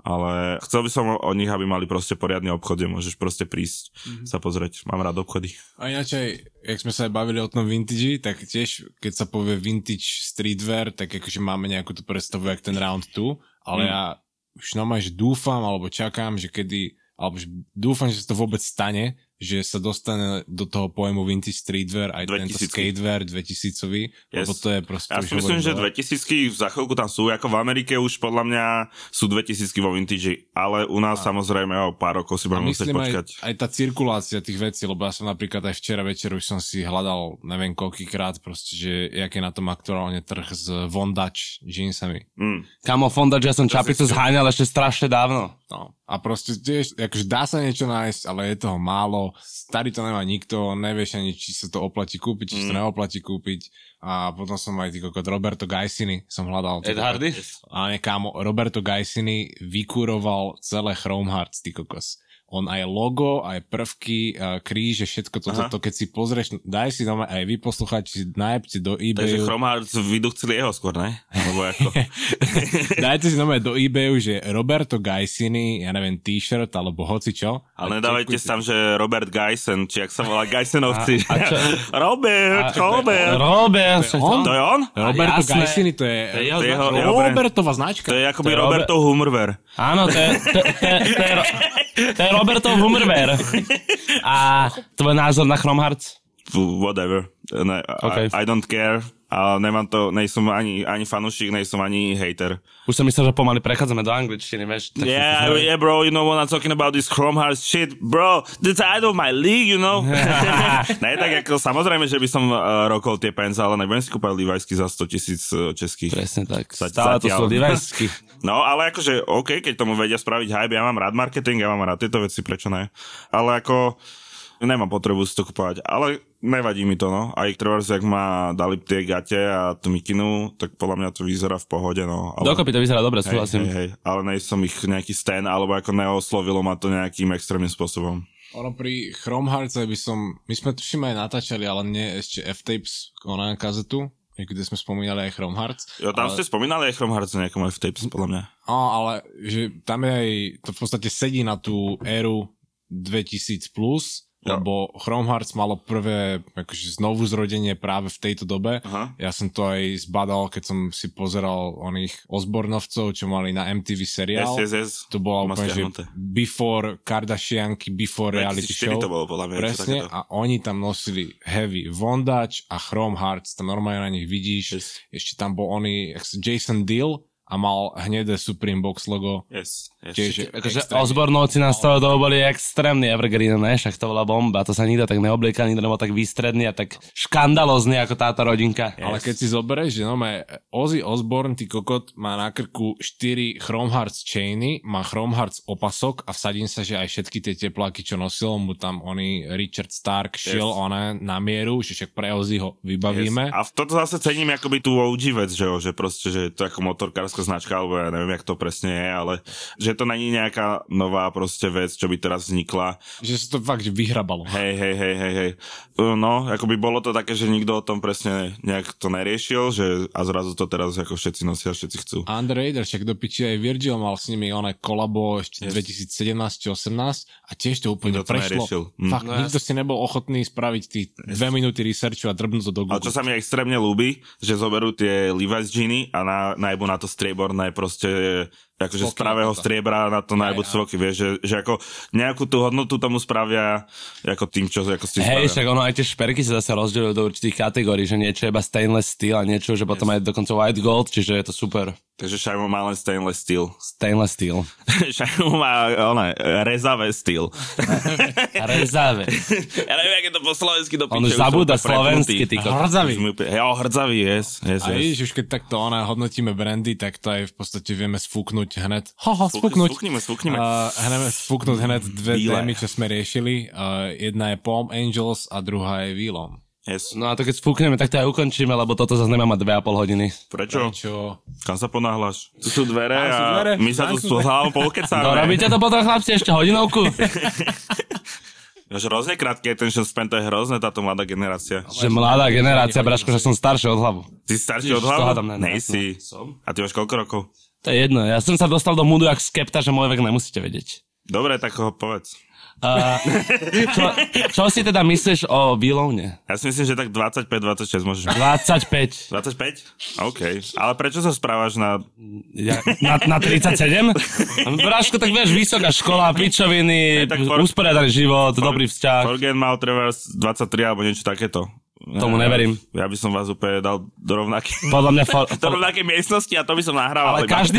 Ale chcel by som o nich, aby mali proste poriadny obchod, kde môžeš proste prísť sa pozrieť. Mám rád obchody. A ináč aj, jak sme sa aj bavili o tom vintage, tak tiež, keď sa povie vintage streetwear, tak akože máme nejakú tú predstavu, jak ten round 2, ale ja už normálne, že dúfam, alebo čakám, že dúfam, že sa to vôbec stane, že sa dostane do toho pojmu vintage streetwear aj 2000. Tento skatewear 2000-ový, lebo to je proste... Ja si myslím, že 2000-ky za chvíľku tam sú, ako v Amerike už podľa mňa sú 2000-ky vo vintage, ale u nás samozrejme o pár rokov si budeme musieť počkať. Aj tá cirkulácia tých vecí, lebo ja som napríklad aj včera večer už som si hľadal neviem koľkýkrát proste, že jak je na tom aktuálne trh s Vondač jeansami. Kamo, Vondač, ja som čapicu zháňal ešte strašne dávno. No. A proste tiež, akože dá sa niečo nájsť, ale je toho málo. Starý to nemá nikto, nevieš ani, či sa to oplatí kúpiť, či sa neoplatí kúpiť. A potom som aj Roberto Gaisini som hľadal. Ed Hardy? A kámo, Roberto Gaisini vykuroval celé Chrome Hearts, ty kokos. On aj logo, aj prvky, kríže, všetko toto, keď si pozrieš, daj si doma, aj vy poslucháči, najebte do eBayu. Takže Chrome Hearts vyduchcili jeho skôr, ne? Lebo ako... Dajte si doma do eBayu, že Roberto Gaisini, ja neviem, t-shirt, alebo hocičo. Ale nedávajte si tam, že Robert Geisen, či jak sa volá Geisenovci. Robert. To je on? Roberto Gaisini, to je Robertova značka. To je akoby Robertov Hummerwear. Áno, to je Robertov Hummerwear. A tvoj názor na Chrome Hearts? Whatever. Okay. I don't care. A nemám to, nejsom ani fanúšik, nejsom ani hater. Už som myslel, že pomaly prechádzame do angličtiny, vieš. Yeah, bro, you know what I'm talking about this Chrome Hearts shit, bro, that's out of my league, you know. Ne, tak ako samozrejme, že by som rokol tie pence, ale nebudem si kúpať Levi'sky za 100,000 českých. Presne tak, stále to sú Levi'sky. No, ale akože, OK, keď tomu vedia spraviť hype, ja mám rád marketing, ja mám rád tieto veci, prečo ne? Ale ako... Nemám potrebu si to kúpovať, ale nevadí mi to, no. Aj trebárs, jak ma dali tie gate a tú mikinu, tak podľa mňa to vyzerá v pohode, no. Ale... Dokopy to vyzerá dobre, súhlasím. Hej, ale nejsom ich nejaký stan, alebo ako neoslovilo ma to nejakým extrémnym spôsobom. Ono pri Chrome Hearts my sme tuším aj natáčali, ale nie ešte F-Tapes, na kazetu, kde sme spomínali aj Chrome Hearts. Jo, tam ste spomínali aj Chrome Hearts na nejakom F-Tapes, podľa mňa. No, ale že tam je aj, to v podstate sedí na tú éru 2000+, lebo Chrome Hearts malo prvé akože znovu zrodenie práve v tejto dobe. Aha. Ja som to aj zbadal, keď som si pozeral oných Osbornovcov, čo mali na MTV seriál. Yes. To bolo úplne, že before Kardashianky, before reality show. To bolo, podľa mňa, presne, a oni tam nosili heavy Vondač a Chrome Hearts, tam normálne na nich vidíš. Yes. Ešte tam bol Jason Deal a mal hnedé Supreme Box logo. Yes. Akože Osbornovci na toho dobu boli extrémny evergreen, ne? Však to bola bomba. To sa nikto tak neobliekal, nikto nebol tak výstredný a tak škandalózny ako táto rodinka. Yes. Ale keď si zoberieš, že Ozzy Osbourne, ty kokot, má na krku 4 Chrome Hearts chainy, má Chrome Hearts opasok a vsadím sa, že aj všetky tie tepláky, čo nosil, mu tam Richard Stark šiel na mieru, že však pre Ozzy ho vybavíme. Yes. A toto zase cením akoby tú OG vec, že proste, že to je ako motorkárska značka, alebo ja neviem, jak to presne je, ale že to není nejaká nová proste vec, čo by teraz vznikla. Že sa to fakt vyhrabalo. Hej. No, akoby bolo to také, že nikto o tom presne nejak to neriešil, že a zrazu to teraz ako všetci nosia, všetci chcú. Under Raiders, však do piči aj Virgil mal s nimi kolabo ešte 2017-18 a tiež to úplne prešlo. Fakt, nikto si nebol ochotný spraviť tých 2 minúty researchu a drbnúť to do Google. A čo sa mi extrémne ľúbi, že zoberú tie Levi's džíny a najbu na to strieborné proste akože z pravého striebra na to najbuď svoky, vieš, že ako nejakú tú hodnotu tomu spravia ako tým, čo ako s tým spravia. Však ono aj tie šperky sa zase rozdeľujú do určitých kategórií, že niečo je iba stainless steel a niečo, že potom aj dokonca white gold, čiže je to super. Takže Šajmo má len stainless steel. Stainless steel. Šajmo má rezavé steel. Rezavé. Ja neviem, jak je to po slovensky do piče. On už zabúda slovensky, ty kokos. Hrdzavý. Hrdzavý, yes. A vidíš, už keď takto hodnotíme brandy, tak to aj v podstate vieme sfúknuť hned. Sfúknuť. Sfúknime. Sfúknuť hned dve témy, čo sme riešili. Jedna je Palm Angels a druhá je Vlom. Yes. No a to keď spúkneme, tak to aj ukončíme, lebo toto zase nemá 2,5 hodiny. Prečo? Kam sa ponáhľaš? Tu sú dvere a my sa tu s hlavou polkecáme. No robíte to potom, chlapci, ešte hodinovku? Že hrozne krátky je ten Spen, to je hrozné táto mladá generácia. Že mladá generácia, Braško, že som starší od hlavu. Ty si starší od hlavu? Nejsi. A ty máš koľko rokov? To je jedno, ja som sa dostal do múdu jak skepta, že môj vek nemusíte vedieť. Dobre, tak ho povedz. Čo si teda myslíš o výlovne? Ja si myslím, že tak 25-26 môžeš. 25. 25? OK. Ale prečo sa správaš na... Na 37? Bráško, tak vieš, vysoká škola, pičoviny, usporiadaný život, dobrý vzťah. Forgen mal treba 23 alebo niečo takéto. Tomu neverím. Ja by som vás úplne dal do rovnakej... Podľa mňa... do rovnakej miestnosti a to by som nahrával. Ale každý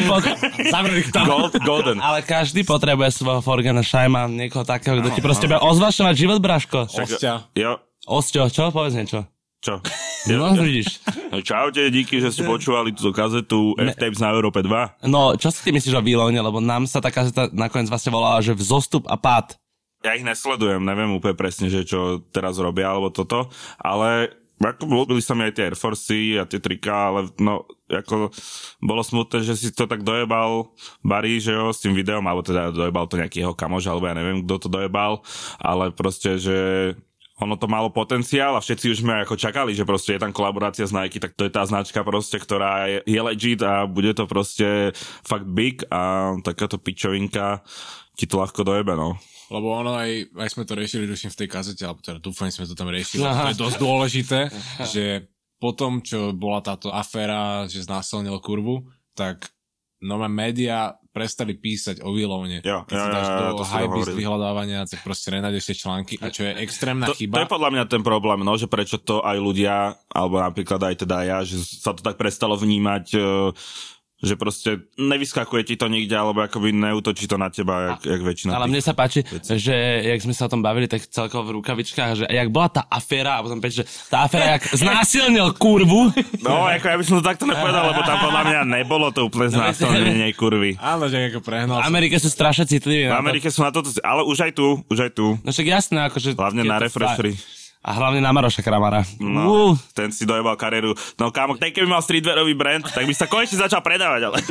Golden. Ale každý potrebuje svojho Forgena Šajma, niekoho takého, kto ti proste bude ozvašovať život, Bráško. Osťa. Jo. Osťo, čo? Povedz niečo. Čo? No, vidíš. Čaute, díky, že ste počúvali túto kazetu F-Tapes na Európe 2. No, čo si ty myslíš o výlovne? Lebo nám sa tá kazeta nakoniec vlastne volala, že vzostup a pád. Ja ich nesledujem, neviem úplne presne, že čo teraz robia, alebo toto, ale ako ľúbili sa mi aj tie Air Forcey a tie triká, ale no, ako bolo smutné, že si to tak dojebal Barry, že jo, s tým videom, alebo teda dojebal to nejaký jeho kamož, alebo ja neviem, kto to dojebal, ale proste, že ono to malo potenciál a všetci už sme ako čakali, že proste je tam kolaborácia s Nike, tak to je tá značka proste, ktorá je legit a bude to proste fakt big a takáto pičovinka ti to ľahko dojebe, no. Lebo ono aj sme to riešili duším v tej kazete, alebo teda dúfam, sme to tam riešili. To je dosť dôležité, že potom, čo bola táto aféra, že znásilnil kurvu, tak nové médiá prestali písať o výlovne. Keď si dáš do high-beast vyhľadávania, tak proste nenájdeš tie články, a čo je extrémna chyba. To je podľa mňa ten problém, no, že prečo to aj ľudia, alebo napríklad aj teda ja, že sa to tak prestalo vnímať, že proste nevyskakuje ti to nikde, alebo akoby neútočí to na teba, jak väčšina. Ale mne sa páči, že jak sme sa o tom bavili, tak celkovo v rukavičkách, že jak bola tá aféra, a potom že tá aféra, jak znásilnil kurvu. No, ako ja by som to takto nepovedal, lebo tam podľa mňa nebolo to úplne znásilnenie kurvy. Áno, že ako prehnal. V Amerike sú strašne citliví. V Amerike sú na to, ale už aj tu. No však jasné, akože... Hlavne na refreshery. A hlavne na Maroša Kramara. No, ten si dojebal kariéru. No kámo, ten keby mal streetwearový brand, tak by sa konečne začal predávať, ale...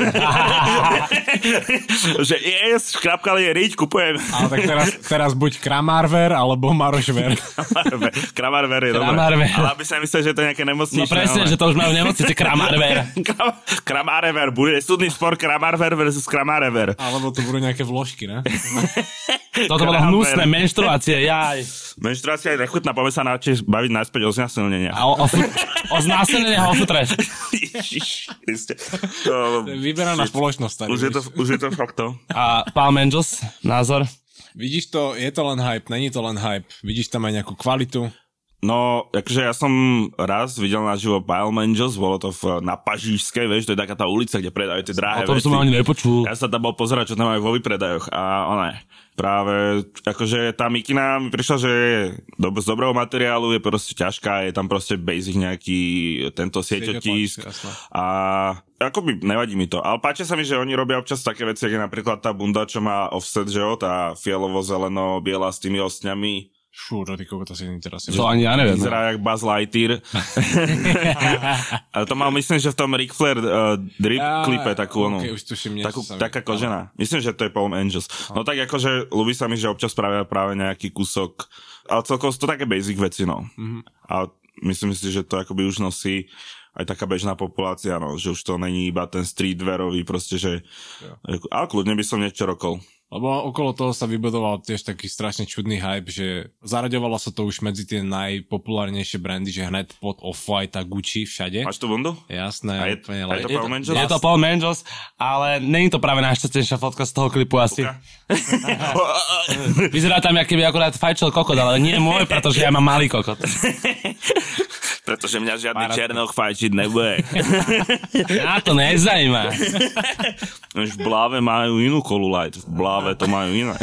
že škrapkali je riť, kupujem. Ale tak teraz buď Kramarver, alebo Marošver. Kramarver je dobré. Ale aby sa myslel, že to je nejaké nemocničné. No presne, že to už majú nemocnice Kramarver. Kramarver, bude súdny spor Kramarver versus Kramarver. Alebo to budú nejaké vložky, ne? Toto bolo hnusné, menštruácie, jaj. Menštruácia je nechutná, poďme sa naučiť baviť naspäť o znásilnenia. A o znásilnenia a o futre. Vyberaná spoločnosť. Už je to fakt to. A Palm Angels, názor? Vidíš to, je to len hype, není to len hype. Vidíš tam aj nejakú kvalitu? No, akože ja som raz videl naživo Palm Angels, bolo to na Pažíšskej, vieš, to je taká tá ulica, kde predajú tie drahé veci. O tom som ani nepočul. Ja sa tam bol pozerať, čo tam majú vo výpredajoch a práve, akože tá mikina mi prišla, že je z dobrého materiálu, je proste ťažká, je tam proste basic nejaký tento sieťotisk a akoby nevadí mi to, ale páči sa mi, že oni robia občas také veci, ako je napríklad tá bunda, čo má offset, že jo, tá fialovo-zeleno-biela s tými ostňami. Fú, ty kokota si teraz... To ani ja neviem. Vyzerá jak Buzz Lightyear. Ale to mal, myslím, že v tom Ric Flair drip klipe takú, taká kožená. Myslím, že to je Palm Angels. No tak akože ľúbi sa mi, že občas spravia práve nejaký kúsok, ale celkovo sú to také basic veci, no. A myslím si, že to akoby už nosí aj taká bežná populácia, no, že už to není iba ten streetwearový, proste, že... Ale kľudne by som niečo rokol. Lebo okolo toho sa vybudoval tiež taký strašne čudný hype, že zaraďovalo sa to už medzi tie najpopulárnejšie brandy, že hned pod Off-White a Gucci všade. Máš tú bundu? Jasné. A je to Palm Angels? Je to Palm Angels, ale není to práve najšťastnejšia fotka z toho klipu asi. Vyzerá tam, jak keby akurát fajčil kokot, ale nie môj, pretože ja mám malý kokot. Pretože mňa žiadny černoch fajčiť nebude. Ja to nezajíma. Už v Bláve majú inú Colu Light. V Bláve to majú iné.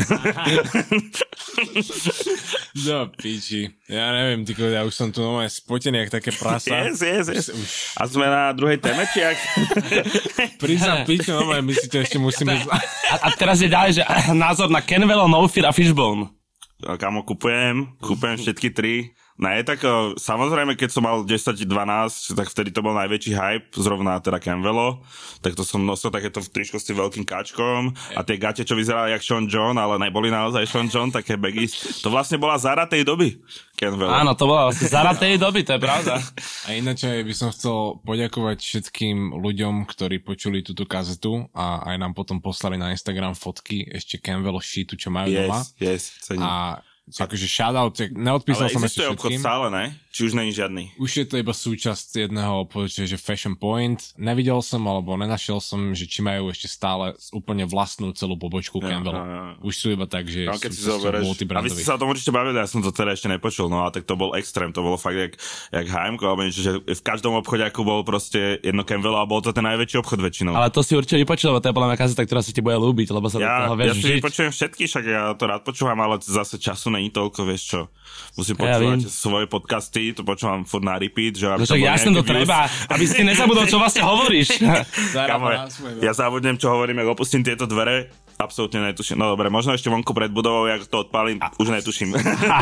No piči. Ja neviem, ja už som tu nové spotený, jak také prasa. Yes. A sme na druhej téme, či jak? Prísam piču, my si to ešte musíme... A teraz je ďalej, že názor na Kenvelo, No Fear a Fishbone. Kamo, kupujem všetky tri. Ne, tak samozrejme, keď som mal 10-12, tak vtedy to bol najväčší hype, zrovna teda Campbello, tak to som nosil takéto tričko s tým veľkým káčkom a tie gate, čo vyzerali jak Sean John, ale neboli naozaj Sean John, také baggies. To vlastne bola Zara tej doby. Campbello. Áno, to bola vlastne Zara tej doby, to je pravda. A ináč by som chcel poďakovať všetkým ľuďom, ktorí počuli túto kazetu a aj nám potom poslali na Instagram fotky ešte Campbello sheetu, čo majú doma. Yes, cením. A akože shoutout, neodpísal som ešte existuje obchod všetkým. stále, ne? Či už není žiadny? Už je to iba súčasť jedného, povedzme, že Fashion Point. Nevidel som, alebo nenašiel som, že či majú ešte stále úplne vlastnú celú pobočku Campbell. Už sú iba tak, že keď si sú zoberieš, a vy multibrandoví. ste sa o tom určite bavili, ja som to teda ešte nepočul, no a tak to bol extrém, to bolo fakt jak HM-ko, alebo niečo, že v každom obchode ako bol proste jedno Campbell a bol to ten najväčší obchod väčšinou. Ale to si určite vypočul, lebo to je podľa mňa kazeta, ktorá si ti bude ľúbiť, lebo sa do toho vieš ja si žiť. vypočujem všetky, však ja to rád počúvam, ale zase času není toľko, vieš čo. Musím počúvať svoje podcasty, to počúvam furt na repeat, že aby však jasne to treba, aby si nezabudol, čo vlastne hovoríš. Kamo, ja zabudnem, čo hovorím, ak opustím tieto dvere, absolútne netuším. No dobre, možno ešte vonku pred budovou, jak to odpálim, už netuším.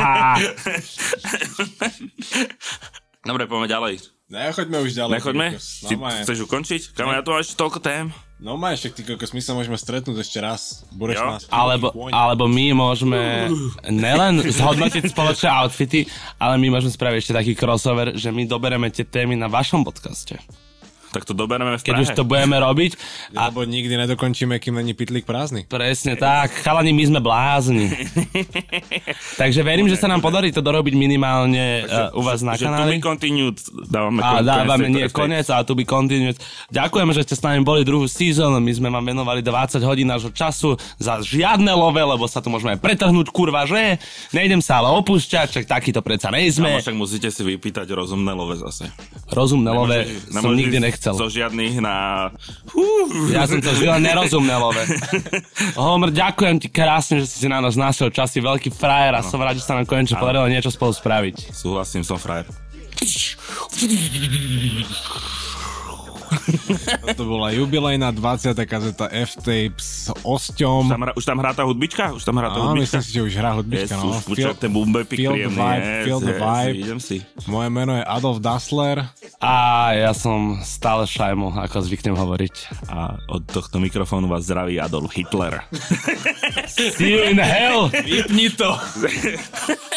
Dobre, poďme ďalej. Nechoďme už ďalej. Nechoďme? Ty chceš ukončiť? Kamo, ja tu mám ešte toľko tém. No máš, však ty kokos, my sa môžeme stretnúť ešte raz. Budeš nás... Alebo my môžeme nelen zhodnotiť spoločné outfity, ale my môžeme spraviť ešte taký crossover, že my dobereme tie témy na vašom podcaste. Tak to dobereme v Prahe. Keď už to budeme robiť. Lebo nikdy nedokončíme, kým není pytlík prázdny. Presne tak. Chalani, my sme blázni. Takže verím, že sa nám podarí to dorobiť minimálne u vás na kanáli. Že to be continued. Dávame nie koniec, ale to be continued. Ďakujeme, že ste s nami boli druhú season. My sme vám venovali 20 hodín nášho času za žiadne love, lebo sa tu môžeme aj pretrhnúť, kurva, že? Nejdem sa ale opúšťať, čak takýto predsa nejsme. Však musíte si vypýtať rozumné love zase. Rozumné love som nikdy nechcel. Zo žiadnych na... Ja som to žil nerozumné love. Homer, ďakujem ti krásne, že si na nás našiel čas, si veľký frajer a som rád, že sa nám konečne podarilo niečo spolu spraviť. Súhlasím, som frajer. To bola jubilejná 20. kazeta F-Tapes s Osťom. Už tam hrá tá hudbička? Myslím si, že už hrá hudbička. Ten bumbepik príjemný. Feel the vibe. Idem si. Moje meno je Adolf Dassler. A ja som stále Šajmo, ako zvyknem hovoriť. A od tohto mikrofónu vás zdraví Adolf Hitler. See you in hell! Vypni to!